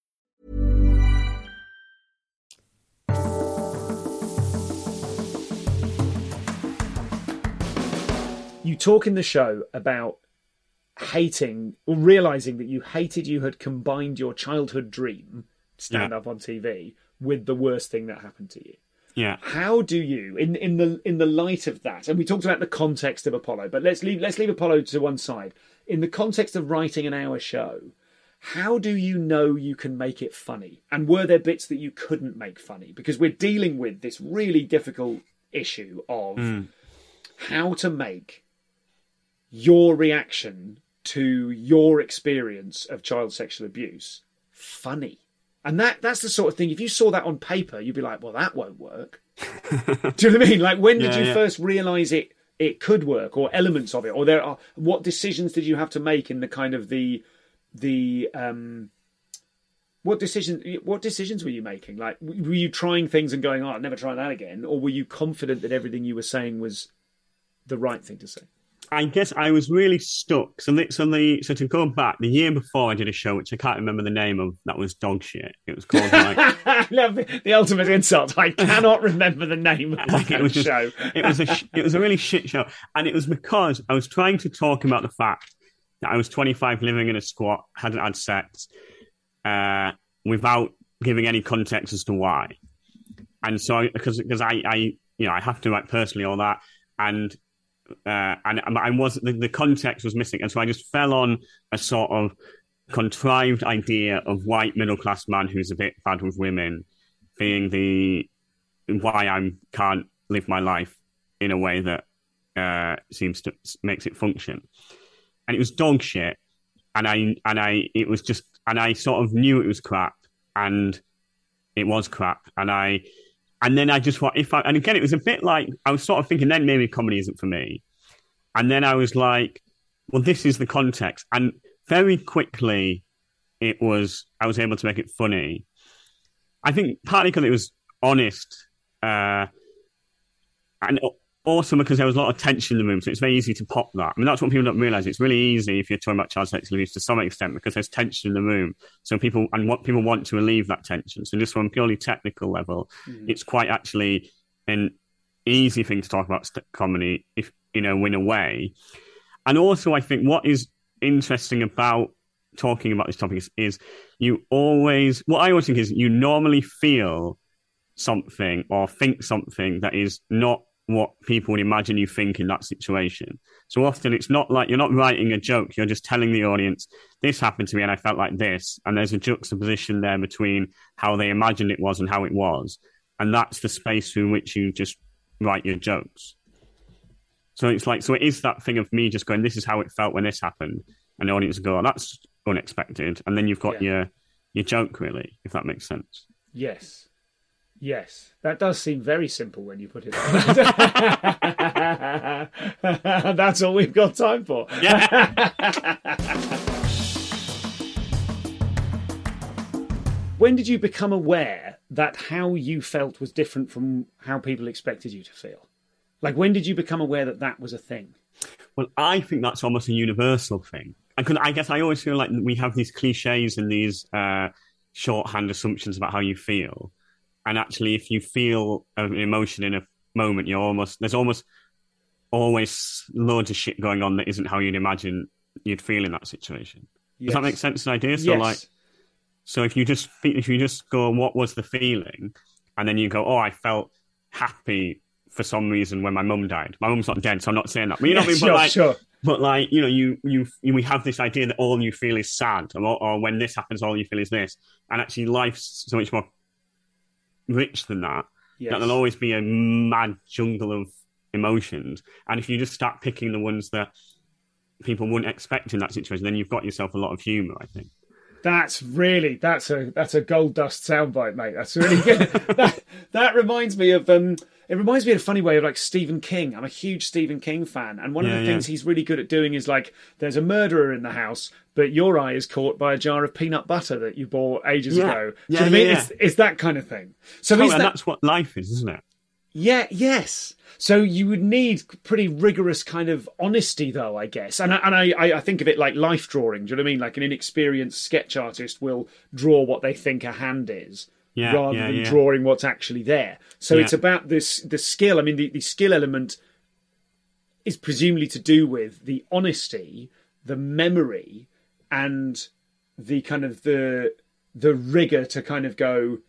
You talk in the show about hating or realising that you hated you had combined your childhood dream, stand up on TV, with the worst thing that happened to you. Yeah. How do you, in the light of that, and we talked about the context of Apollo, but let's leave Apollo to one side. In the context of writing an hour show, how do you know you can make it funny? And were there bits that you couldn't make funny? Because we're dealing with this really difficult issue of how to make your reaction to your experience of child sexual abuse funny. And that's the sort of thing, if you saw that on paper, you'd be like, well, that won't work. Do you know what I mean? Like, when did you first realise it could work, or elements of it? Or what decisions did you have to make in the kind of the what decisions were you making? Like, were you trying things and going, "Oh, I'll never try that again," or were you confident that everything you were saying was the right thing to say? I guess I was really stuck. So to go back, the year before I did a show, which I can't remember the name of, that was dog shit. It was called like... I love the ultimate insult. I cannot remember the name of the show. It was a really shit show. And it was because I was trying to talk about the fact that I was 25 living in a squat, hadn't had sex, without giving any context as to why. And so, because I have to write personally all that, and I was the context was missing, and so I just fell on a sort of contrived idea of white middle class man who's a bit bad with women being the why I can't live my life in a way that seems to makes it function, and it was dog shit, and I sort of knew it was crap, and it was crap, and then I just thought, and again, it was a bit like, I was sort of thinking then maybe comedy isn't for me. And then I was like, well, this is the context. And very quickly, I was able to make it funny. I think partly because it was honest, and also because there was a lot of tension in the room, so it's very easy to pop that. I mean, that's what people don't realise. It's really easy if you're talking about child sexual abuse to some extent, because there's tension in the room. So people want to relieve that tension. So just from a purely technical level, it's quite actually an easy thing to talk about comedy, if in a way. And also, I think what is interesting about talking about this topic is what I always think is you normally feel something or think something that is not what people would imagine you think in that situation. So often it's not like you're not writing a joke, you're just telling the audience, this happened to me and I felt like this. And there's a juxtaposition there between how they imagined it was and how it was. And that's the space in which you just write your jokes. So it's like, so it is that thing of me just going, this is how it felt when this happened. And the audience go, oh, that's unexpected. And then you've got your joke, really, if that makes sense. Yes. Yes, that does seem very simple when you put it like that. That's all we've got time for. Yeah. When did you become aware that how you felt was different from how people expected you to feel? Like, when did you become aware that that was a thing? Well, I think that's almost a universal thing. I guess I always feel like we have these cliches and these shorthand assumptions about how you feel. And actually, if you feel an emotion in a moment, there's almost always loads of shit going on that isn't how you'd imagine you'd feel in that situation. Yes. Does that make sense, an idea? So, yes. So if you just go, what was the feeling? And then you go, oh, I felt happy for some reason when my mum died. My mum's not dead, so I'm not saying that. But you know what I mean? Sure. But like, you know, we have this idea that all you feel is sad, or when this happens, all you feel is this. And actually, life's so much more rich than that. Yes. That there'll always be a mad jungle of emotions. And if you just start picking the ones that people wouldn't expect in that situation, then you've got yourself a lot of humour, I think. That's a gold dust soundbite, mate. That's really good. that reminds me of it reminds me in a funny way of like Stephen King. I'm a huge Stephen King fan, and one of the things he's really good at doing is like, there's a murderer in the house, but your eye is caught by a jar of peanut butter that you bought ages ago. Do you know what I mean? It's that kind of thing. So that's what life is, isn't it? Yeah. Yes. So you would need pretty rigorous kind of honesty, though, I guess. And I think of it like life drawing. Do you know what I mean? Like an inexperienced sketch artist will draw what they think a hand is, rather than drawing what's actually there. So it's about the skill. I mean, the skill element is presumably to do with the honesty, the memory, and the kind of the rigor to kind of go.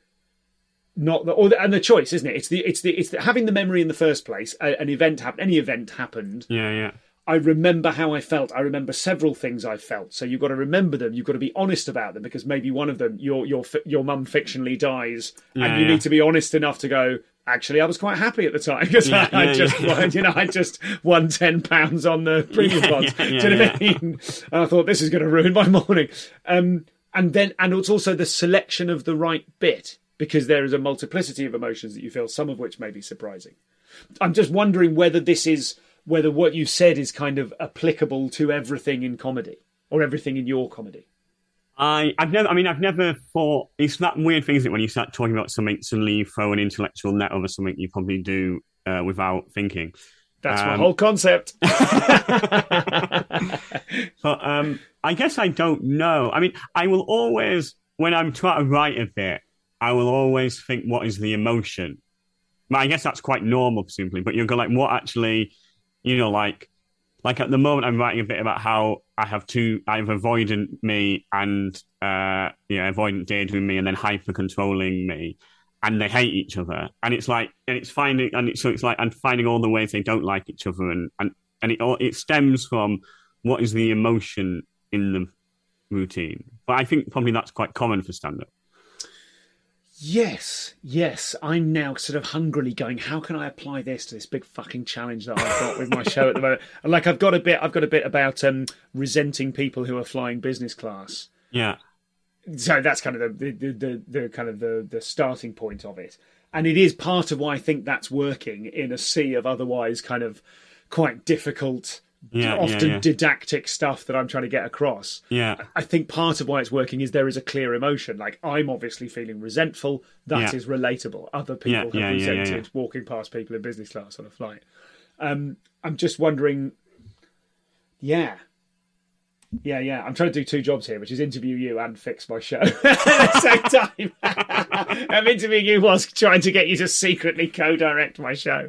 And the choice, isn't it? It's the having the memory in the first place. Any event happened. Yeah. I remember how I felt. I remember several things I felt. So you've got to remember them. You've got to be honest about them, because maybe one of them, your mum fictionally dies, and you need to be honest enough to go, actually, I was quite happy at the time because I just won £10 on the premium bonds. Do you know what I mean? And I thought, this is going to ruin my morning. And it's also the selection of the right bit, because there is a multiplicity of emotions that you feel, some of which may be surprising. I'm just wondering whether what you said is kind of applicable to everything in comedy, or everything in your comedy. I've never thought, it's that weird thing, isn't it, when you start talking about something, suddenly you throw an intellectual net over something you probably do without thinking. That's my whole concept. But I guess I don't know. I mean, I will always, when I'm trying to write a bit, I will always think, what is the emotion? But I guess that's quite normal, presumably. But you'll go like, what actually, like at the moment, I'm writing a bit about how I have avoidant me and avoidant daydream me, and then hyper controlling me, and they hate each other. And it's like, I'm finding all the ways they don't like each other, and it stems from what is the emotion in the routine. But I think probably that's quite common for stand-up. Yes. I'm now sort of hungrily going, how can I apply this to this big fucking challenge that I've got with my show at the moment? And like, I've got a bit about resenting people who are flying business class. Yeah. So that's kind of the starting point of it. And it is part of why I think that's working in a sea of otherwise kind of quite difficult, often didactic stuff that I'm trying to get across. Yeah. I think part of why it's working is there is a clear emotion. Like, I'm obviously feeling resentful. That is relatable. Other people have resented walking past people in business class on a flight. I'm just wondering, I'm trying to do two jobs here, which is interview you and fix my show at the same time. I'm interviewing you whilst trying to get you to secretly co-direct my show.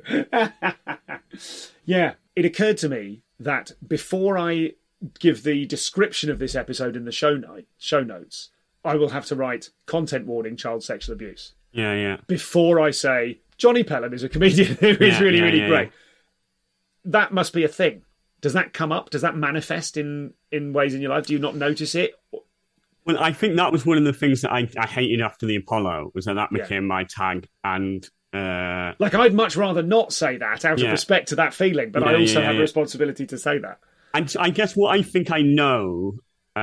It occurred to me that before I give the description of this episode in the show notes, I will have to write content warning, child sexual abuse. Yeah. Before I say, Johnny Pelham is a comedian who is really great. That must be a thing. Does that come up? Does that manifest in ways in your life? Do you not notice it? Well, I think that was one of the things that I hated after the Apollo, was that became my tag. And I'd much rather not say that out of respect to that feeling, but I also have a responsibility to say that. And I guess what I think I know,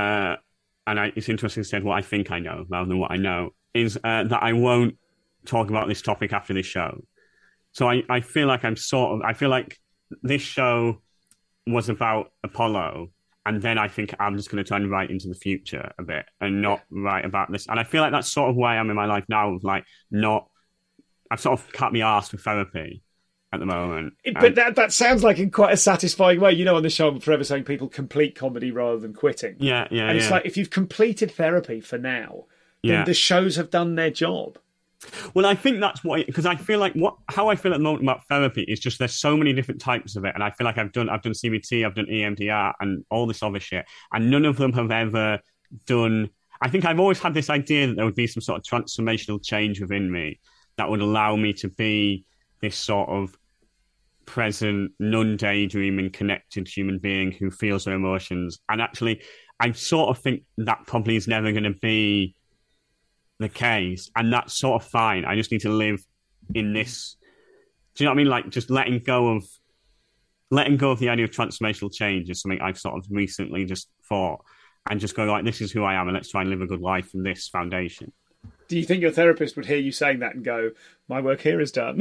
it's interesting to say what I think I know rather than what I know, is that I won't talk about this topic after this show. So I feel like I feel like this show was about Apollo, and then I think I'm just going to try and write into the future a bit and not write about this. And I feel like that's sort of where I am in my life now, of like I've sort of cut my arse for therapy at the moment. But that sounds like in quite a satisfying way. On the show I'm forever saying people complete comedy rather than quitting. Yeah. And it's like, if you've completed therapy for now, then the shows have done their job. Well, I think that's because I feel like how I feel at the moment about therapy is just there's so many different types of it, and I feel like I've done CBT, I've done EMDR, and all this other shit, and none of them have ever done. I think I've always had this idea that there would be some sort of transformational change within me that would allow me to be this sort of present, non-daydreaming, connected human being who feels their emotions. And actually, I sort of think that probably is never going to be the case, and that's sort of fine. I just need to live in this. Do you know what I mean? Like, just letting go of the idea of transformational change is something I've sort of recently just thought, and just go like, this is who I am, and let's try and live a good life from this foundation. Do you think your therapist would hear you saying that and go, my work here is done?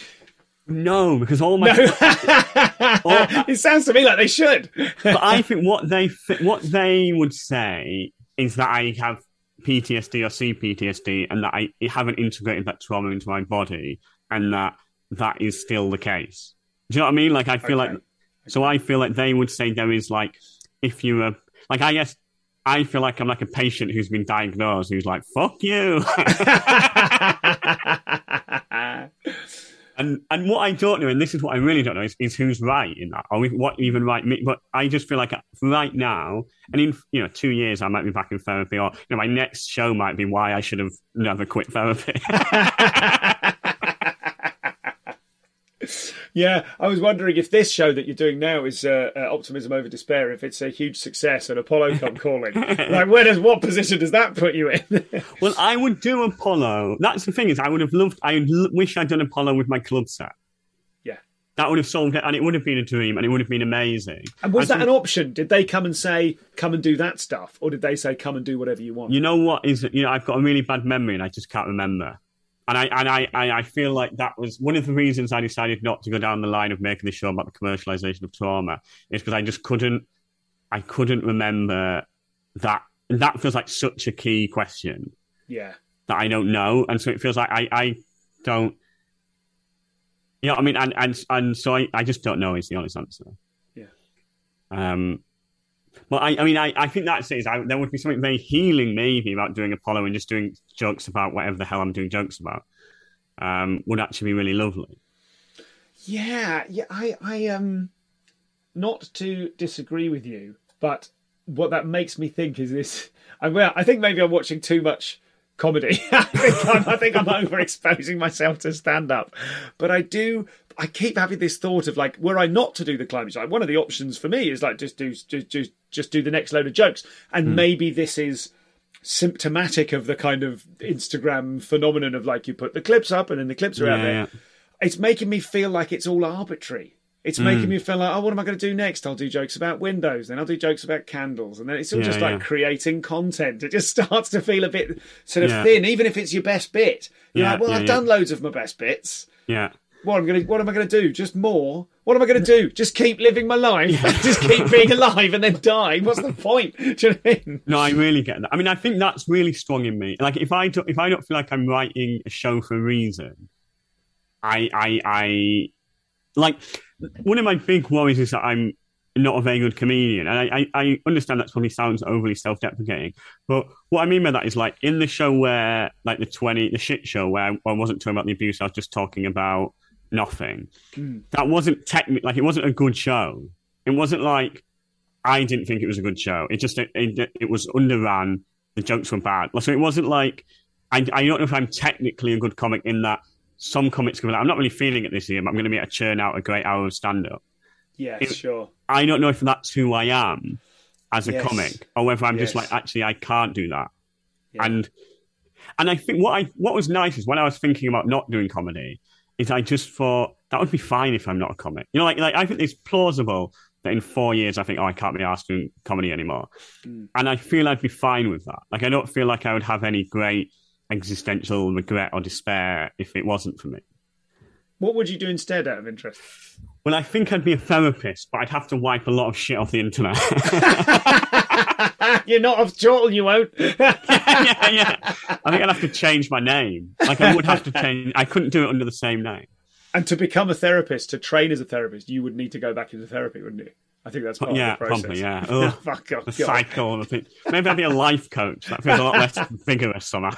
No, because all my... It sounds to me like they should. But I think what they would say is that I have PTSD or CPTSD, and that I haven't integrated that trauma into my body, and that is still the case. Do you know what I mean? Like, I feel I feel like they would say there is, like, if you were... Like, I guess I feel like I'm like a patient who's been diagnosed, who's like, fuck you. And what I don't know, and this is what I really don't know, is who's right in that, or what even right. But I just feel like right now, and in 2 years, I might be back in therapy, or my next show might be why I should have never quit therapy. Yeah, I was wondering if this show that you're doing now is Optimism Over Despair, if it's a huge success and Apollo come calling. Like, what position does that put you in? Well, I would do Apollo. That's the thing, is I wish I'd done Apollo with my club set. Yeah. That would have solved it, and it would have been a dream, and it would have been amazing. And was that an option? Did they come and say, come and do that stuff? Or did they say, come and do whatever you want? You know what is, I've got a really bad memory and I just can't remember. And I feel like that was one of the reasons I decided not to go down the line of making the show about the commercialization of trauma, is because I couldn't remember that that feels like such a key question. Yeah. That I don't know, and so it feels like I don't. You know what I mean? And so I just don't know is the honest answer. Yeah. But I think that's it. There would be something very healing maybe about doing Apollo and just doing jokes about whatever the hell I'm doing jokes about. Would actually be really lovely. Yeah. I not to disagree with you, but what that makes me think is this. I think maybe I'm watching too much comedy. I think I'm overexposing myself to stand up. But I keep having this thought of like, were I not to do the climate change, one of the options for me is like just do the next load of jokes. And maybe this is symptomatic of the kind of Instagram phenomenon of like you put the clips up and then the clips are out there. Yeah. It's making me feel like it's all arbitrary. It's making me feel like, oh, what am I going to do next? I'll do jokes about windows, then I'll do jokes about candles, and then it's all just like creating content. It just starts to feel a bit sort of thin, even if it's your best bit. You're like, well, I've done loads of my best bits. Yeah. What am I going to do? Just more? What am I going to do? Just keep living my life? Just keep being alive and then die? What's the point? Do you know what I mean? No, I really get that. I mean, I think that's really strong in me. Like, if I don't feel like I'm writing a show for a reason, I like, one of my big worries is that I'm not a very good comedian. And I understand that probably sounds overly self-deprecating. But what I mean by that is, like, in the show where, like, the shit show where I wasn't talking about the abuse, I was just talking about nothing. That wasn't technically, like, it wasn't a good show. It wasn't like I didn't think it was a good show. It just, it was underran. The jokes were bad. So it wasn't like, I don't know if I'm technically a good comic in that some comics can be like, I'm not really feeling it this year, but I'm going to be able to churn out a great hour of stand-up. Yeah, sure. I don't know if that's who I am as a comic, or whether I'm just like, actually, I can't do that. Yeah. And I think what was nice is when I was thinking about not doing comedy, is I just thought that would be fine if I'm not a comic. You know, like I think it's plausible that in 4 years I think, I can't be asked doing comedy anymore. And I feel I'd be fine with that. Like, I don't feel like I would have any great existential regret or despair if it wasn't for me. What would you do instead, out of interest? Well, I think I'd be a therapist, but I'd have to wipe a lot of shit off the internet. You're not off chortle, you won't. yeah. I think I'd have to change my name. Like, I would have to change. I couldn't do it under the same name. And to become a therapist, to train as a therapist, you would need to go back into therapy, wouldn't you? I think that's part of the process. Probably, yeah. Oh, fuck off, the cycle. I think. Maybe I'd be a life coach. That feels a lot less vigorous somehow.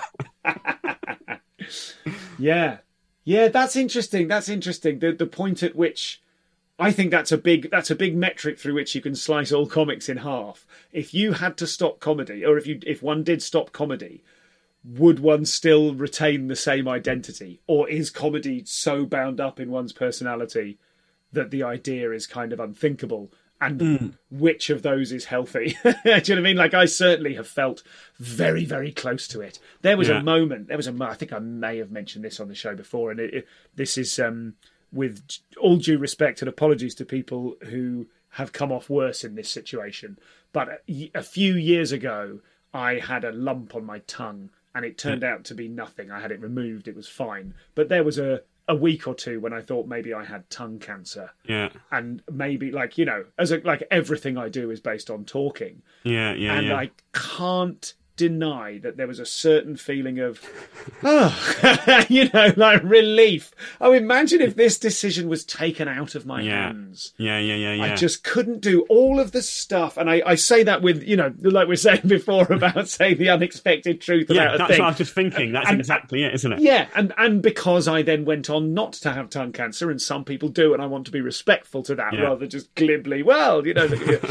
Yeah, that's interesting. That's interesting. The point at which I think that's a big metric through which you can slice all comics in half. If you had to stop comedy, or if one did stop comedy, would one still retain the same identity, or is comedy so bound up in one's personality that the idea is kind of unthinkable? And which of those is healthy? Do you know what I mean? Like, I certainly have felt very, very close to it. There was a moment, I think I may have mentioned this on the show before, and this is, with all due respect and apologies to people who have come off worse in this situation. But a few years ago, I had a lump on my tongue, and it turned out to be nothing. I had it removed. It was fine. But there was a week or two when I thought maybe I had tongue cancer. Yeah. And maybe, like, you know, like everything I do is based on talking. Yeah. And I can't deny that there was a certain feeling of, you know, like relief. Oh, imagine if this decision was taken out of my hands. Yeah. I just couldn't do all of the stuff. And I say that with, you know, like we were saying before about saying the unexpected truth about a thing. Yeah, that's what I was just thinking. That's exactly it, isn't it? Yeah, and because I then went on not to have tongue cancer, and some people do, and I want to be respectful to that rather than just glibly, well, you know.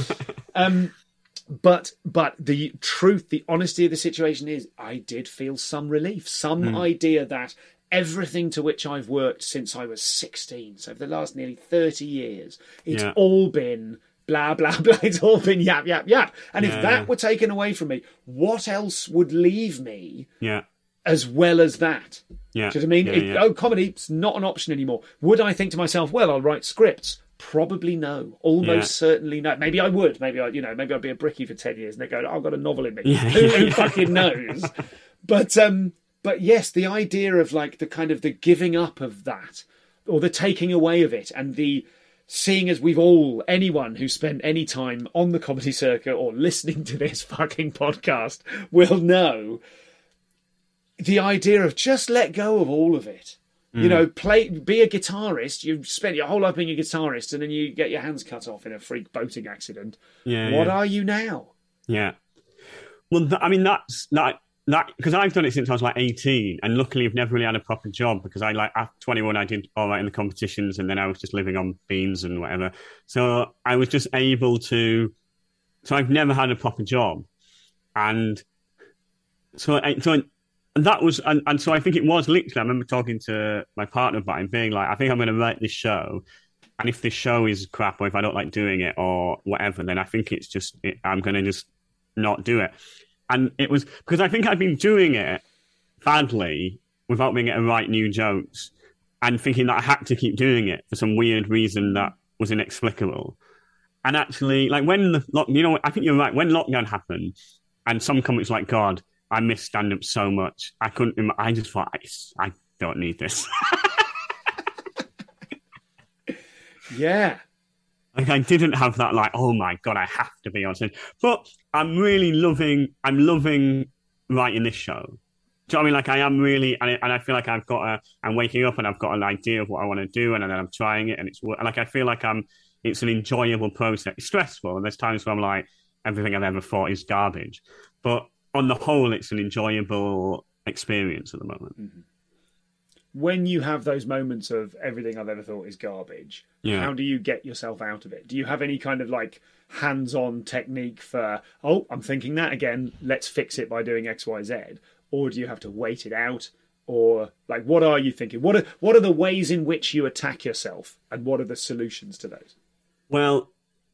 But the truth, the honesty of the situation is I did feel some relief, some idea that everything to which I've worked since I was 16, so for the last nearly 30 years, it's all been blah, blah, blah. It's all been yap, yap, yap. And if that were taken away from me, what else would leave me as well as that? Yeah. Do you know what I mean? Comedy's not an option anymore. Would I think to myself, well, I'll write scripts? Probably no. Almost certainly no. Maybe I would. Maybe I'd be a brickie for 10 years and they go, I've got a novel in me. Who fucking knows? But yes, the idea of like the kind of the giving up of that, or the taking away of it, and the seeing as anyone who spent any time on the comedy circuit or listening to this fucking podcast will know the idea of just let go of all of it. You know, be a guitarist. You've spent your whole life being a guitarist, and then you get your hands cut off in a freak boating accident. What are you now? Yeah. Well, that's because I've done it since I was like 18, and luckily I've never really had a proper job because after 21 I did all right in the competitions, and then I was just living on beans and whatever. So I was just able to. So I've never had a proper job, and so that was, and so I think it was literally. I remember talking to my partner about it, being like, I think I'm going to write this show, and if this show is crap or if I don't like doing it or whatever, then I think it's just I'm going to just not do it. And it was because I think I've been doing it badly without being able to write new jokes and thinking that I had to keep doing it for some weird reason that was inexplicable. And actually, like when I think you're right, when lockdown happened and some comics like, God, I miss stand-up so much. I just thought, I don't need this. Yeah. Like I didn't have that like, oh my God, I have to be on stage. But I'm loving writing this show. Do you know what I mean? Like I am really, and I feel like I'm waking up and I've got an idea of what I want to do, and then I'm trying it, and it's like I feel like it's an enjoyable process. It's stressful, and there's times where I'm like, everything I've ever thought is garbage. But on the whole, it's an enjoyable experience at the moment. Mm-hmm. When you have those moments of everything I've ever thought is garbage, how do you get yourself out of it? Do you have any kind of like hands-on technique for, I'm thinking that again, let's fix it by doing X, Y, Z? Or do you have to wait it out? Or like, what are you thinking? What are the ways in which you attack yourself, and what are the solutions to those? Well,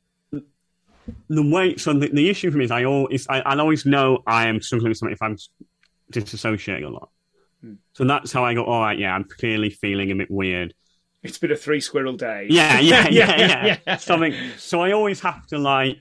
the issue for me is I'll always know I am struggling with something if I'm disassociating a lot. So that's how I go, all right, yeah, I'm clearly feeling a bit weird. It's been a 3-squirrel day. Yeah. Something. So I always have to like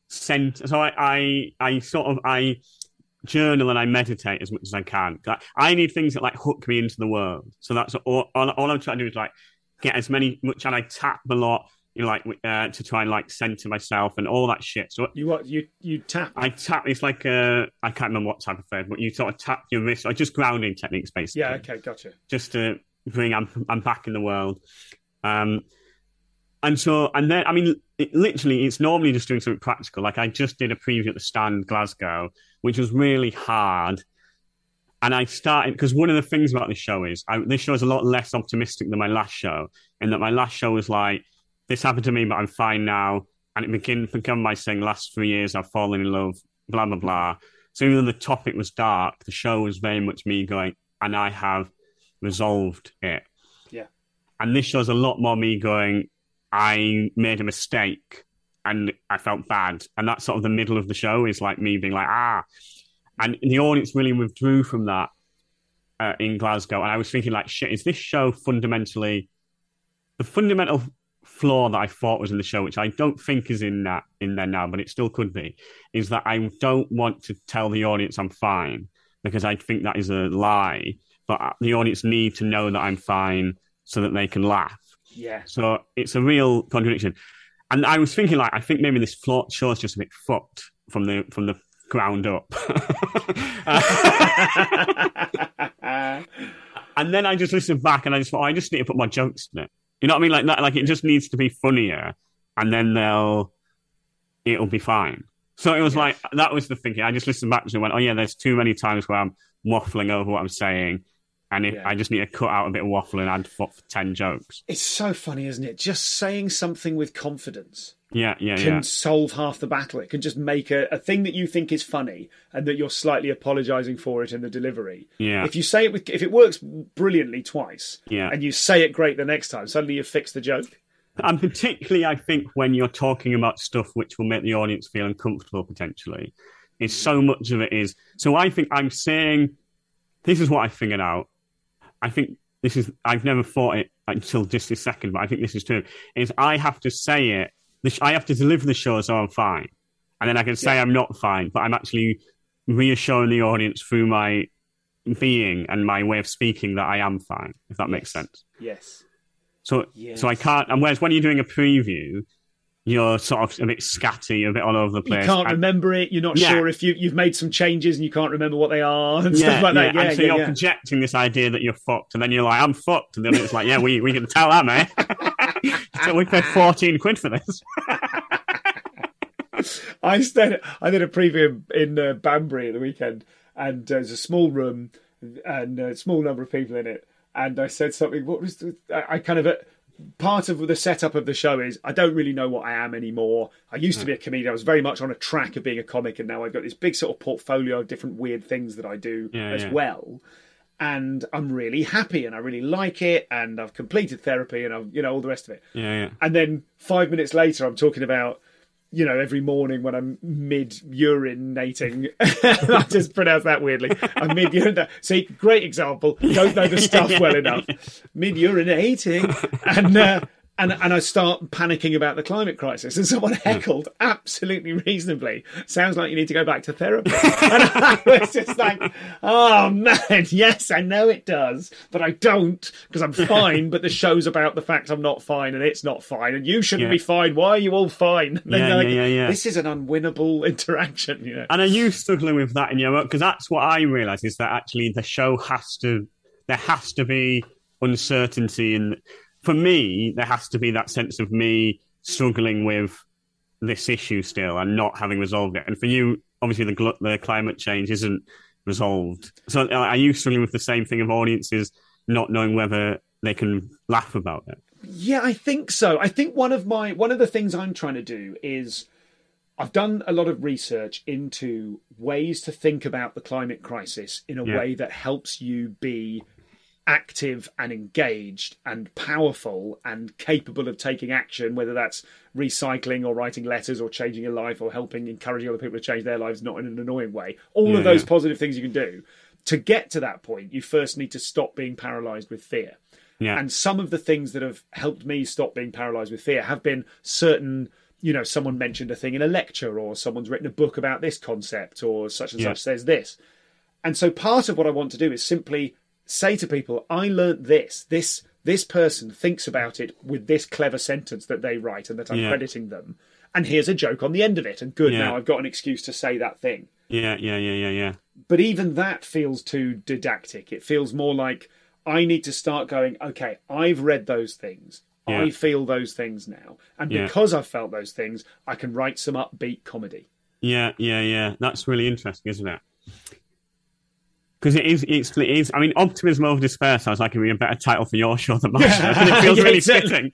I journal and I meditate as much as I can. Like, I need things that like hook me into the world. So that's all I'm trying to do is like get as much, and I tap a lot. To try and like center myself and all that shit. So you tap? I tap. It's like I can't remember what type of thing, but you sort of tap your wrist, or just grounding techniques, basically. Yeah. Okay. Gotcha. Just to bring I'm back in the world, and then I mean, it's normally just doing something practical. Like I just did a preview at the Stand Glasgow, which was really hard. And I started because one of the things about this show is this show is a lot less optimistic than my last show, in that my last show was like, this happened to me, but I'm fine now. And it began by saying, last 3 years I've fallen in love, blah, blah, blah. So even though the topic was dark, the show was very much me going, and I have resolved it. Yeah. And this show's a lot more me going, I made a mistake and I felt bad. And that's sort of the middle of the show is like me being like, And the audience really withdrew from that in Glasgow. And I was thinking like, shit, is this show fundamentally... The fundamental flaw that I thought was in the show, which I don't think is in there now, but it still could be, is that I don't want to tell the audience I'm fine, because I think that is a lie. But the audience need to know that I'm fine so that they can laugh. Yeah. So it's a real contradiction. And I was thinking, like, I think maybe this show is just a bit fucked from the ground up. And then I just listened back and I just thought, I just need to put more jokes in it. You know what I mean? Like that, like it just needs to be funnier, and then it'll be fine. So it was like, that was the thinking. I just listened back to it and went, oh yeah, there's too many times where I'm waffling over what I'm saying, and I just need to cut out a bit of waffle and add 10 jokes. It's so funny, isn't it? Just saying something with confidence can solve half the battle. It can just make a thing that you think is funny and that you're slightly apologising for it in the delivery. Yeah. If you say it if it works brilliantly twice, and you say it great the next time, suddenly you've fixed the joke. And particularly, I think, when you're talking about stuff which will make the audience feel uncomfortable, potentially, is so much of it is... So I think I'm saying... This is what I figured out. I think this is... I've never thought it until just this second, but I think this is true. Is I have to say it... I have to deliver the show so I'm fine. And then I can say I'm not fine, but I'm actually reassuring the audience through my being and my way of speaking that I am fine, if that makes sense. Yes. So I can't. And whereas when you're doing a preview, you're sort of a bit scatty, a bit all over the place. You can't remember it. You're not sure if you've made some changes and you can't remember what they are and stuff like that. And so you're projecting this idea that you're fucked, and then you're like, I'm fucked. And then it's like, yeah, we can tell that, mate. So we paid 14 quid for this. I did a preview in Banbury at the weekend, and there's a small room and a small number of people in it. And I said something. What was I kind of part of the setup of the show is I don't really know what I am anymore. I used to be a comedian. I was very much on a track of being a comic, and now I've got this big sort of portfolio of different weird things that I do as well. And I'm really happy, and I really like it, and I've completed therapy, and I've all the rest of it. And then 5 minutes later, I'm talking about every morning when I'm mid-urinating, I just pronounce that weirdly. I'm mid-urinating. See, great example. Don't know the stuff well enough. Mid-urinating. And I start panicking about the climate crisis, and someone heckled absolutely reasonably, sounds like you need to go back to therapy. And I was just like, oh man, yes, I know it does, but I don't, because I'm fine, but the show's about the fact I'm not fine, and it's not fine, and you shouldn't be fine. Why are you all fine? This is an unwinnable interaction. And are you struggling with that in your work? Because that's what I realise, is that actually the show there has to be uncertainty, and for me, there has to be that sense of me struggling with this issue still and not having resolved it. And for you, obviously, the climate change isn't resolved. So are you struggling with the same thing of audiences not knowing whether they can laugh about it? Yeah, I think so. I think one of the things I'm trying to do is I've done a lot of research into ways to think about the climate crisis in a way that helps you be active and engaged and powerful and capable of taking action, whether that's recycling or writing letters or changing your life or encouraging other people to change their lives, not in an annoying way. All of those positive things you can do. To get to that point, you first need to stop being paralysed with fear. Yeah. And some of the things that have helped me stop being paralysed with fear have been certain, someone mentioned a thing in a lecture, or someone's written a book about this concept, or such and such says this. And so part of what I want to do is simply say to people, I learnt this person thinks about it with this clever sentence that they write and that I'm crediting them. And here's a joke on the end of it. And now I've got an excuse to say that thing. Yeah. But even that feels too didactic. It feels more like I need to start going, okay, I've read those things. Yeah. I feel those things now. And because I've felt those things, I can write some upbeat comedy. Yeah. That's really interesting, isn't it? Because it is. I mean, Optimism Over Despair sounds like it would be a better title for your show than my show. And it feels really fitting.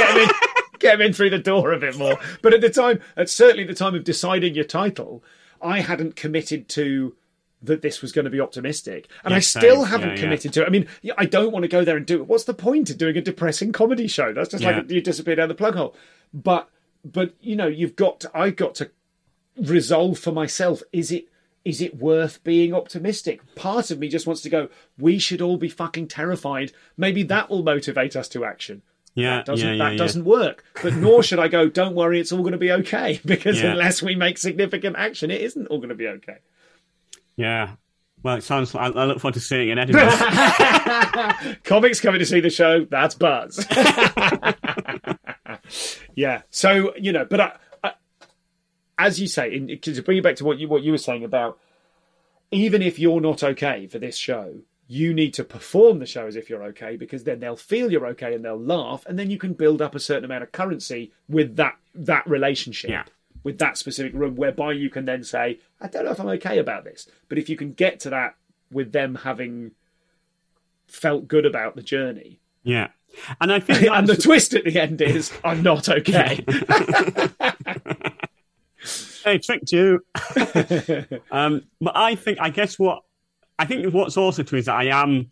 Get him in through the door a bit more. But certainly the time of deciding your title, I hadn't committed to that this was going to be optimistic. And I still haven't committed to it. I mean, I don't want to go there and do it. What's the point of doing a depressing comedy show? That's just like you disappear down the plug hole. But I've got to resolve for myself, is it worth being optimistic? Part of me just wants to go, we should all be fucking terrified. Maybe that will motivate us to action. That doesn't work. But nor should I go, don't worry, it's all going to be okay. Because unless we make significant action, it isn't all going to be okay. Yeah. Well, it sounds like I look forward to seeing it in Edinburgh. Comics coming to see the show, that's buzz. Yeah. So, but as you say, to bring it back to what you were saying about, even if you're not okay for this show, you need to perform the show as if you're okay, because then they'll feel you're okay and they'll laugh, and then you can build up a certain amount of currency with that relationship, with that specific room, whereby you can then say, I don't know if I'm okay about this. But if you can get to that with them having felt good about the journey. Yeah. And I think and the twist at the end is, I'm not okay. Hey, tricked you. But I think what's also true is that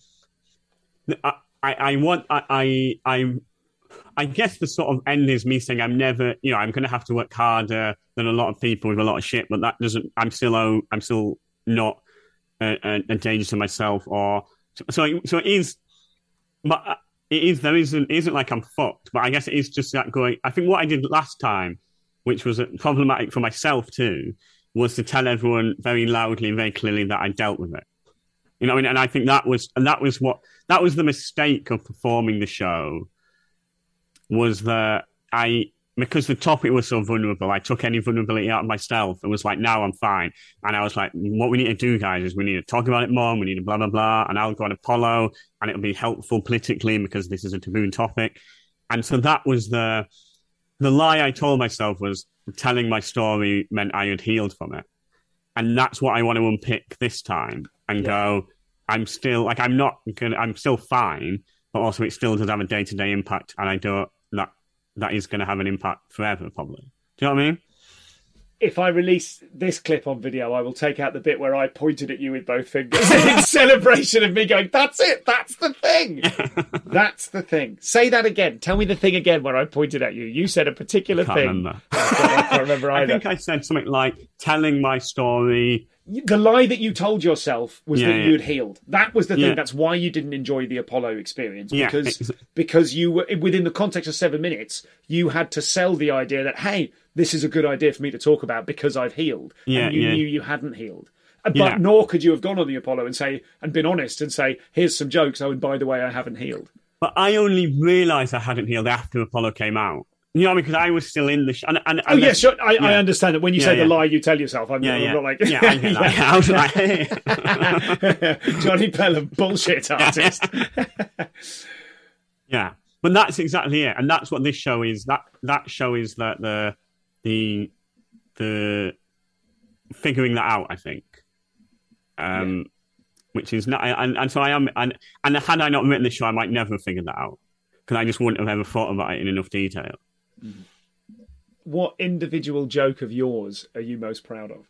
I guess the sort of end is me saying I'm never, I'm going to have to work harder than a lot of people with a lot of shit, but that doesn't, I'm still not a danger to myself, so it is, but there isn't like I'm fucked, but I guess it is just that going, I think what I did last time, which was problematic for myself too, was to tell everyone very loudly and very clearly that I dealt with it. And I think that was the mistake of performing the show, was that because the topic was so vulnerable, I took any vulnerability out of myself and was like, now I'm fine. And I was like, what we need to do, guys, is we need to talk about it more, and we need to blah, blah, blah, and I'll go on Apollo, and it'll be helpful politically because this is a taboo topic. And so that was the lie I told myself, was telling my story meant I had healed from it. And that's what I want to unpick this time and go, I'm still fine, but also it still does have a day-to-day impact, and I don't, that is going to have an impact forever, probably. Do you know what I mean? If I release this clip on video, I will take out the bit where I pointed at you with both fingers in celebration of me going, that's it, that's the thing. That's the thing. Say that again. Tell me the thing again where I pointed at you. You said a particular thing. Remember. Oh, God, I can't remember either. I think I said something like telling my story. The lie that you told yourself was that you had healed. That was the thing. That's why you didn't enjoy the Apollo experience. Because you were, within the context of 7 minutes, you had to sell the idea that, hey, this is a good idea for me to talk about because I've healed. And you knew you hadn't healed. But nor could you have gone on the Apollo and been honest and say, here's some jokes. Oh, and by the way, I haven't healed. But I only realised I hadn't healed after Apollo came out. You know, because I was still in the show. Sure. I understand that when you say the lie you tell yourself, I'm not like... I get that. I was like, Johnny Pelham, bullshit artist. Yeah, but that's exactly it. And that's what this show is. That show is that the figuring that out, I think. Which is not... And so I am... And had I not written this show, I might never have figured that out. Because I just wouldn't have ever thought about it in enough detail. What individual joke of yours are you most proud of?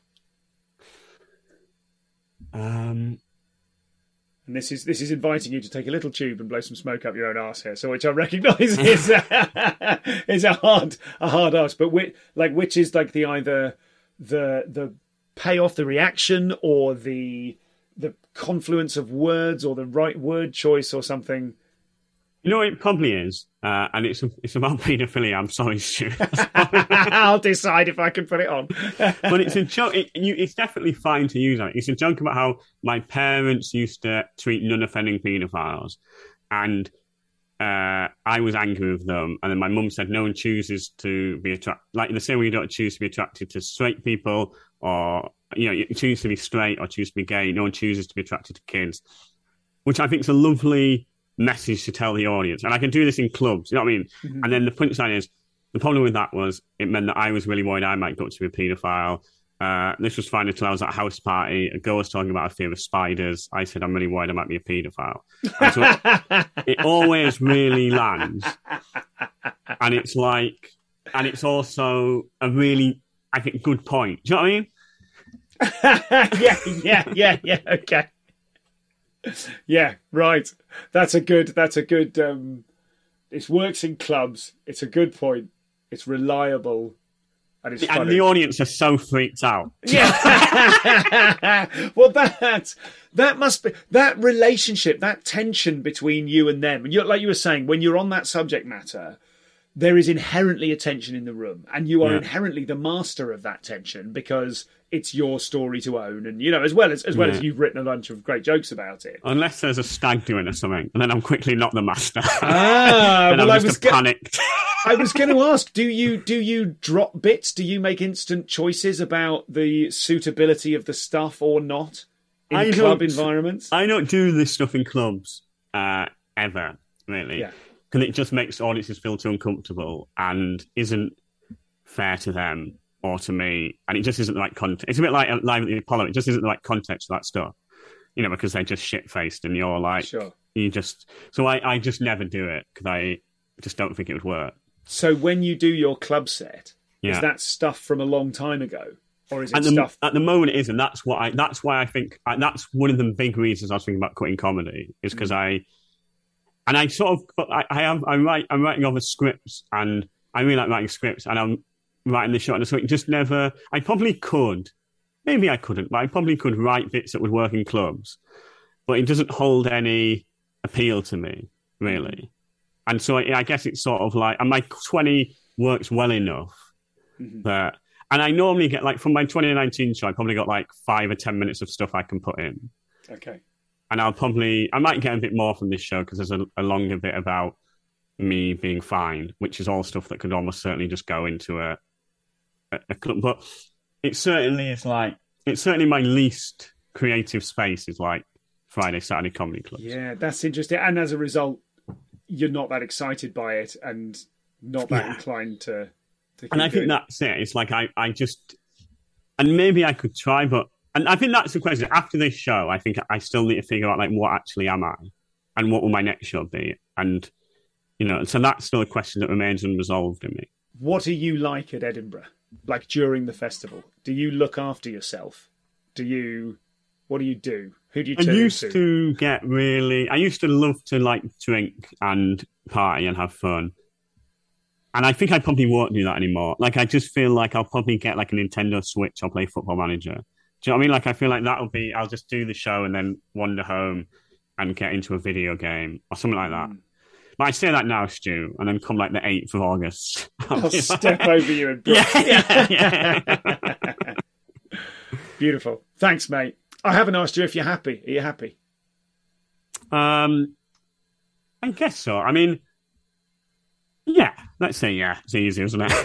And this is inviting you to take a little tube and blow some smoke up your own arse here. So, which I recognise is a hard ask. But which is like either the payoff, the reaction, or the confluence of words, or the right word choice, or something. You know, it probably is, and it's about paedophilia. I'm sorry, Stu. I'll decide if I can put it on. But it's a joke. It's definitely fine to use it. It's a joke about how my parents used to treat non-offending paedophiles, and I was angry with them. And then my mum said, no one chooses to be attracted, like in the same way you don't choose to be attracted to straight people, or you choose to be straight or choose to be gay. No one chooses to be attracted to kids, which I think is a lovely message to tell the audience. And I can do this in clubs, you know what I mean? Mm-hmm. And then the punchline is, the problem with that was it meant that I was really worried I might go up to be a paedophile. This was fine until I was at a house party. A girl was talking about a fear of spiders. I said, I'm really worried I might be a paedophile. And so it always really lands. And it's like, and it's also a really, I think, good point. Do you know what I mean? Yeah, okay. Yeah, right. That's a good it works in clubs. It's a good point. It's reliable. And it's funny. And the audience are so freaked out. Yeah. Well, that must be that relationship, that tension between you and them. And like you were saying, when you're on that subject matter, there is inherently a tension in the room, and you are inherently the master of that tension because it's your story to own, and as well as you've written a bunch of great jokes about it. Unless there's a stag doing or something, and then I'm quickly not the master. Well, I was panicked. I was going to ask: do you drop bits? Do you make instant choices about the suitability of the stuff or not in club environments? I don't do this stuff in clubs ever, really. Yeah. Because it just makes audiences feel too uncomfortable and isn't fair to them or to me, and it just isn't the right context. It's a bit like Live at the Apollo. It just isn't the right context for that stuff, because they're just shit-faced, and you're like, sure. So I just never do it because I just don't think it would work. So when you do your club set, is that stuff from a long time ago, or is it stuff at the moment? It isn't. That's why I think that's one of the big reasons I was thinking about quitting comedy is because I'm writing other scripts, and I really like writing scripts, and I'm writing the show, and so it just never. I probably could, maybe I couldn't, but I probably could write bits that would work in clubs, but it doesn't hold any appeal to me, really. And so I guess it's sort of like, and my 20 works well enough that, and I normally get from my 2019 show, I probably got 5 or 10 minutes of stuff I can put in. Okay. And I might get a bit more from this show because there's a longer bit about me being fine, which is all stuff that could almost certainly just go into a club. But it certainly is it's certainly my least creative space is like Friday, Saturday comedy clubs. Yeah, that's interesting. And as a result, you're not that excited by it and not that inclined to keep and I think that's it. It's like I just, and maybe I could try, and I think that's the question. After this show, I think I still need to figure out like what actually am I and what will my next show be? And, so that's still a question that remains unresolved in me. What are you like at Edinburgh? Like during the festival? Do you look after yourself? What do you do? Who do you turn to? I used to love to like drink and party and have fun. And I think I probably won't do that anymore. Like, I just feel like I'll probably get like a Nintendo Switch or play Football Manager. Do you know what I mean? Like, I feel like I'll just do the show and then wander home and get into a video game or something like that. But I say that now, Stu, and then come like the 8th of August. I'll step over you and yeah. Beautiful. Thanks, mate. I haven't asked you if you're happy. Are you happy? I guess so. I mean, yeah. Let's say yeah. It's easy, isn't it?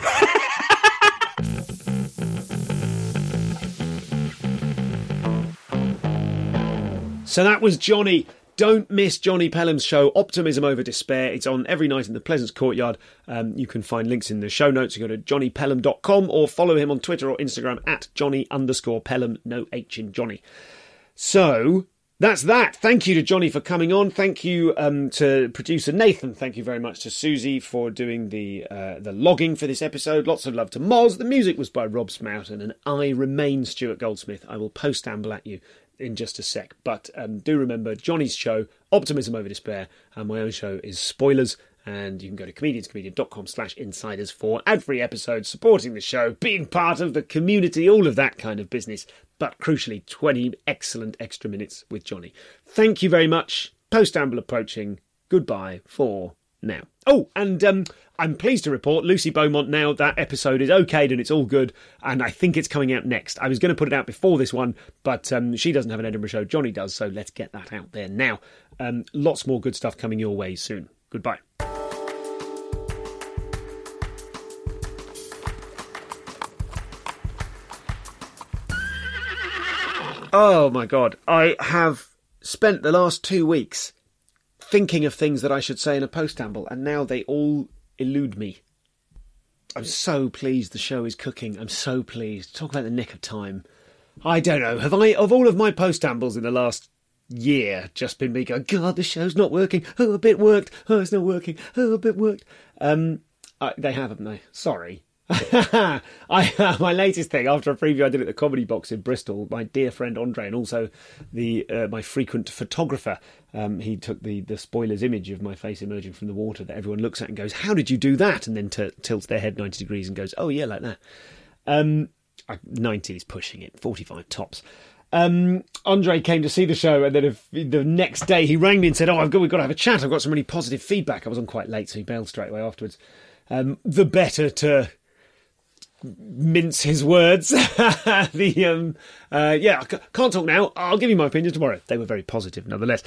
So that was Johnny. Don't miss Johnny Pelham's show, Optimism Over Despair. It's on every night in the Pleasance Courtyard. You can find links in the show notes. You go to johnnypelham.com or follow him on Twitter or Instagram at Johnny_Pelham, no H in Johnny. So that's that. Thank you to Johnny for coming on. Thank you to producer Nathan. Thank you very much to Susie for doing the logging for this episode. Lots of love to Moz. The music was by Rob Smoughton, and I remain Stuart Goldsmith. I will post-amble at you in just a sec. But do remember Johnny's show, Optimism Over Despair, and my own show is Spoilers. And you can go to comedianscomedian.com/insiders for ad-free episodes, supporting the show, being part of the community, all of that kind of business. But crucially, 20 excellent extra minutes with Johnny. Thank you very much. Post-amble approaching. Goodbye for now. Oh, and I'm pleased to report Lucy Beaumont now, that episode is okayed and it's all good, and I think it's coming out next. I was going to put it out before this one, but she doesn't have an Edinburgh show. Johnny does, so let's get that out there now. Lots more good stuff coming your way soon. Goodbye. Oh my God, I have spent the last 2 weeks thinking of things that I should say in a post-amble, and now they all elude me. I'm so pleased the show is cooking. I'm so pleased. Talk about the nick of time. I don't know. Have I, of all of my post-ambles in the last year, just been me going, God, the show's not working. Oh, a bit worked. Oh, it's not working. Oh, a bit worked. They haven't they? Sorry. My latest thing, after a preview I did at the Comedy Box in Bristol, my dear friend Andre, and also my frequent photographer, he took the spoilers image of my face emerging from the water that everyone looks at and goes, how did you do that? And then tilts their head 90 degrees and goes, oh yeah, like that. 90 is pushing it, 45 tops. Andre came to see the show, and then the next day he rang me and said, we've got to have a chat, I've got some really positive feedback. I was on quite late, so he bailed straight away afterwards. The better to mince his words. I can't talk now. I'll give you my opinion tomorrow. They were very positive, nonetheless.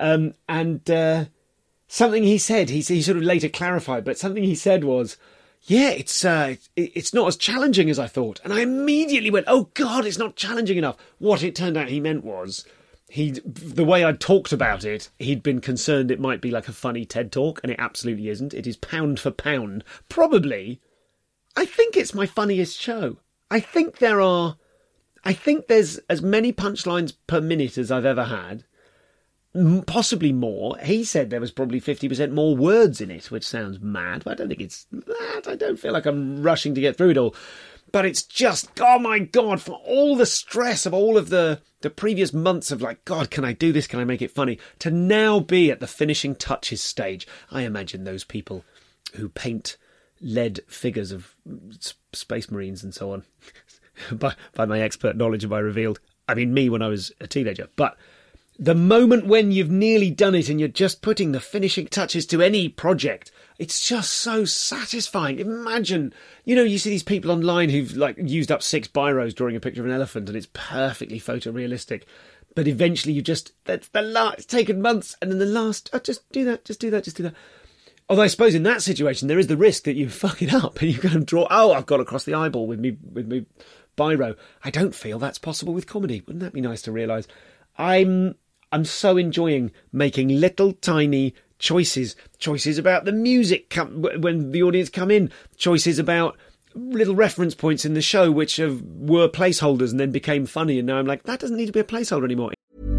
Something he said, he sort of later clarified, but something he said was, yeah, it's not as challenging as I thought. And I immediately went, oh God, it's not challenging enough. What it turned out he meant was, the way I talked about it, he'd been concerned it might be like a funny TED Talk, and it absolutely isn't. It is pound for pound. Probably, I think it's my funniest show. I think there's as many punchlines per minute as I've ever had. Possibly more. He said there was probably 50% more words in it, which sounds mad, but I don't think it's that. I don't feel like I'm rushing to get through it all. But it's just, oh my God, for all the stress of all of the previous months of like, God, can I do this? Can I make it funny? To now be at the finishing touches stage. I imagine those people who paint lead figures of space marines and so on, by my expert knowledge have I revealed. I mean, me when I was a teenager. But the moment when you've nearly done it and you're just putting the finishing touches to any project, it's just so satisfying. Imagine, you see these people online who've like used up 6 biros drawing a picture of an elephant and it's perfectly photorealistic. But eventually it's taken months, and then the last, just do that. Although I suppose in that situation there is the risk that you fuck it up and you go and draw. Oh, I've got across the eyeball with me biro. I don't feel that's possible with comedy. Wouldn't that be nice to realise? I'm so enjoying making little tiny choices about the music when the audience come in, choices about little reference points in the show which were placeholders and then became funny, and now I'm like, that doesn't need to be a placeholder anymore.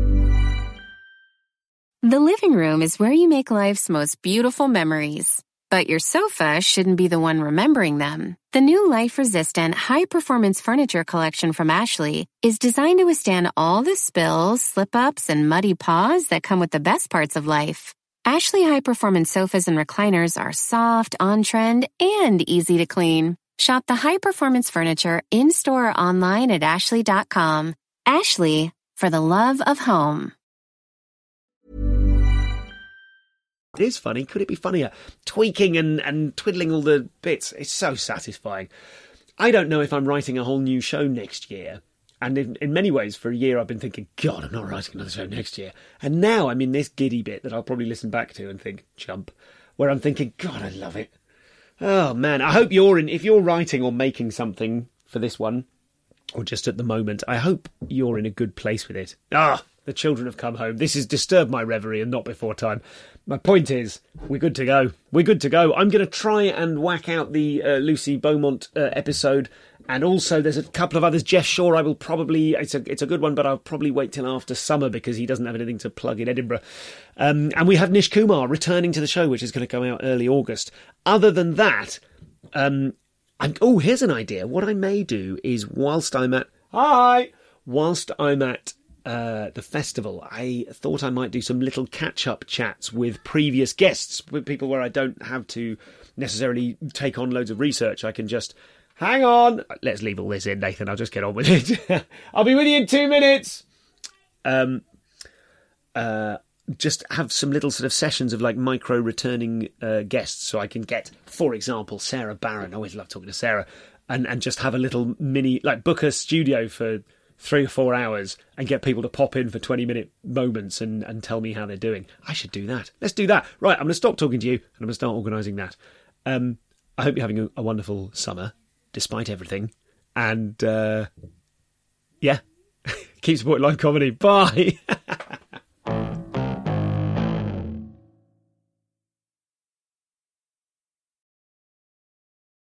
The living room is where you make life's most beautiful memories. But your sofa shouldn't be the one remembering them. The new life-resistant, high-performance furniture collection from Ashley is designed to withstand all the spills, slip-ups, and muddy paws that come with the best parts of life. Ashley high-performance sofas and recliners are soft, on-trend, and easy to clean. Shop the high-performance furniture in-store or online at ashley.com. Ashley, for the love of home. It is funny. Could it be funnier? Tweaking and twiddling all the bits. It's so satisfying. I don't know if I'm writing a whole new show next year. And in many ways, for a year, I've been thinking, God, I'm not writing another show next year. And now I'm in this giddy bit that I'll probably listen back to and think, jump, where I'm thinking, God, I love it. Oh, man. I hope if you're writing or making something for this one, or just at the moment, I hope you're in a good place with it. The children have come home. This has disturbed my reverie and not before time. My point is, we're good to go. We're good to go. I'm going to try and whack out the Lucy Beaumont episode. And also, there's a couple of others. Jeff Shaw, I will probably... It's a good one, but I'll probably wait till after summer because he doesn't have anything to plug in Edinburgh. And we have Nish Kumar returning to the show, which is going to go out early August. Other than that, here's an idea. What I may do is, whilst I'm at the festival, I thought I might do some little catch-up chats with previous guests, with people where I don't have to necessarily take on loads of research. I can just, hang on, let's leave all this in, Nathan, I'll just get on with it. I'll be with you in 2 minutes. Just have some little sort of sessions of like micro returning guests, so I can get, for example, Sarah Barron. I always love talking to Sarah, and just have a little mini, like book a studio for 3 or 4 hours and get people to pop in for 20-minute moments and tell me how they're doing. I should do that. Let's do that. Right, I'm going to stop talking to you and I'm going to start organising that. I hope you're having a wonderful summer, despite everything. And, keep supporting live comedy. Bye.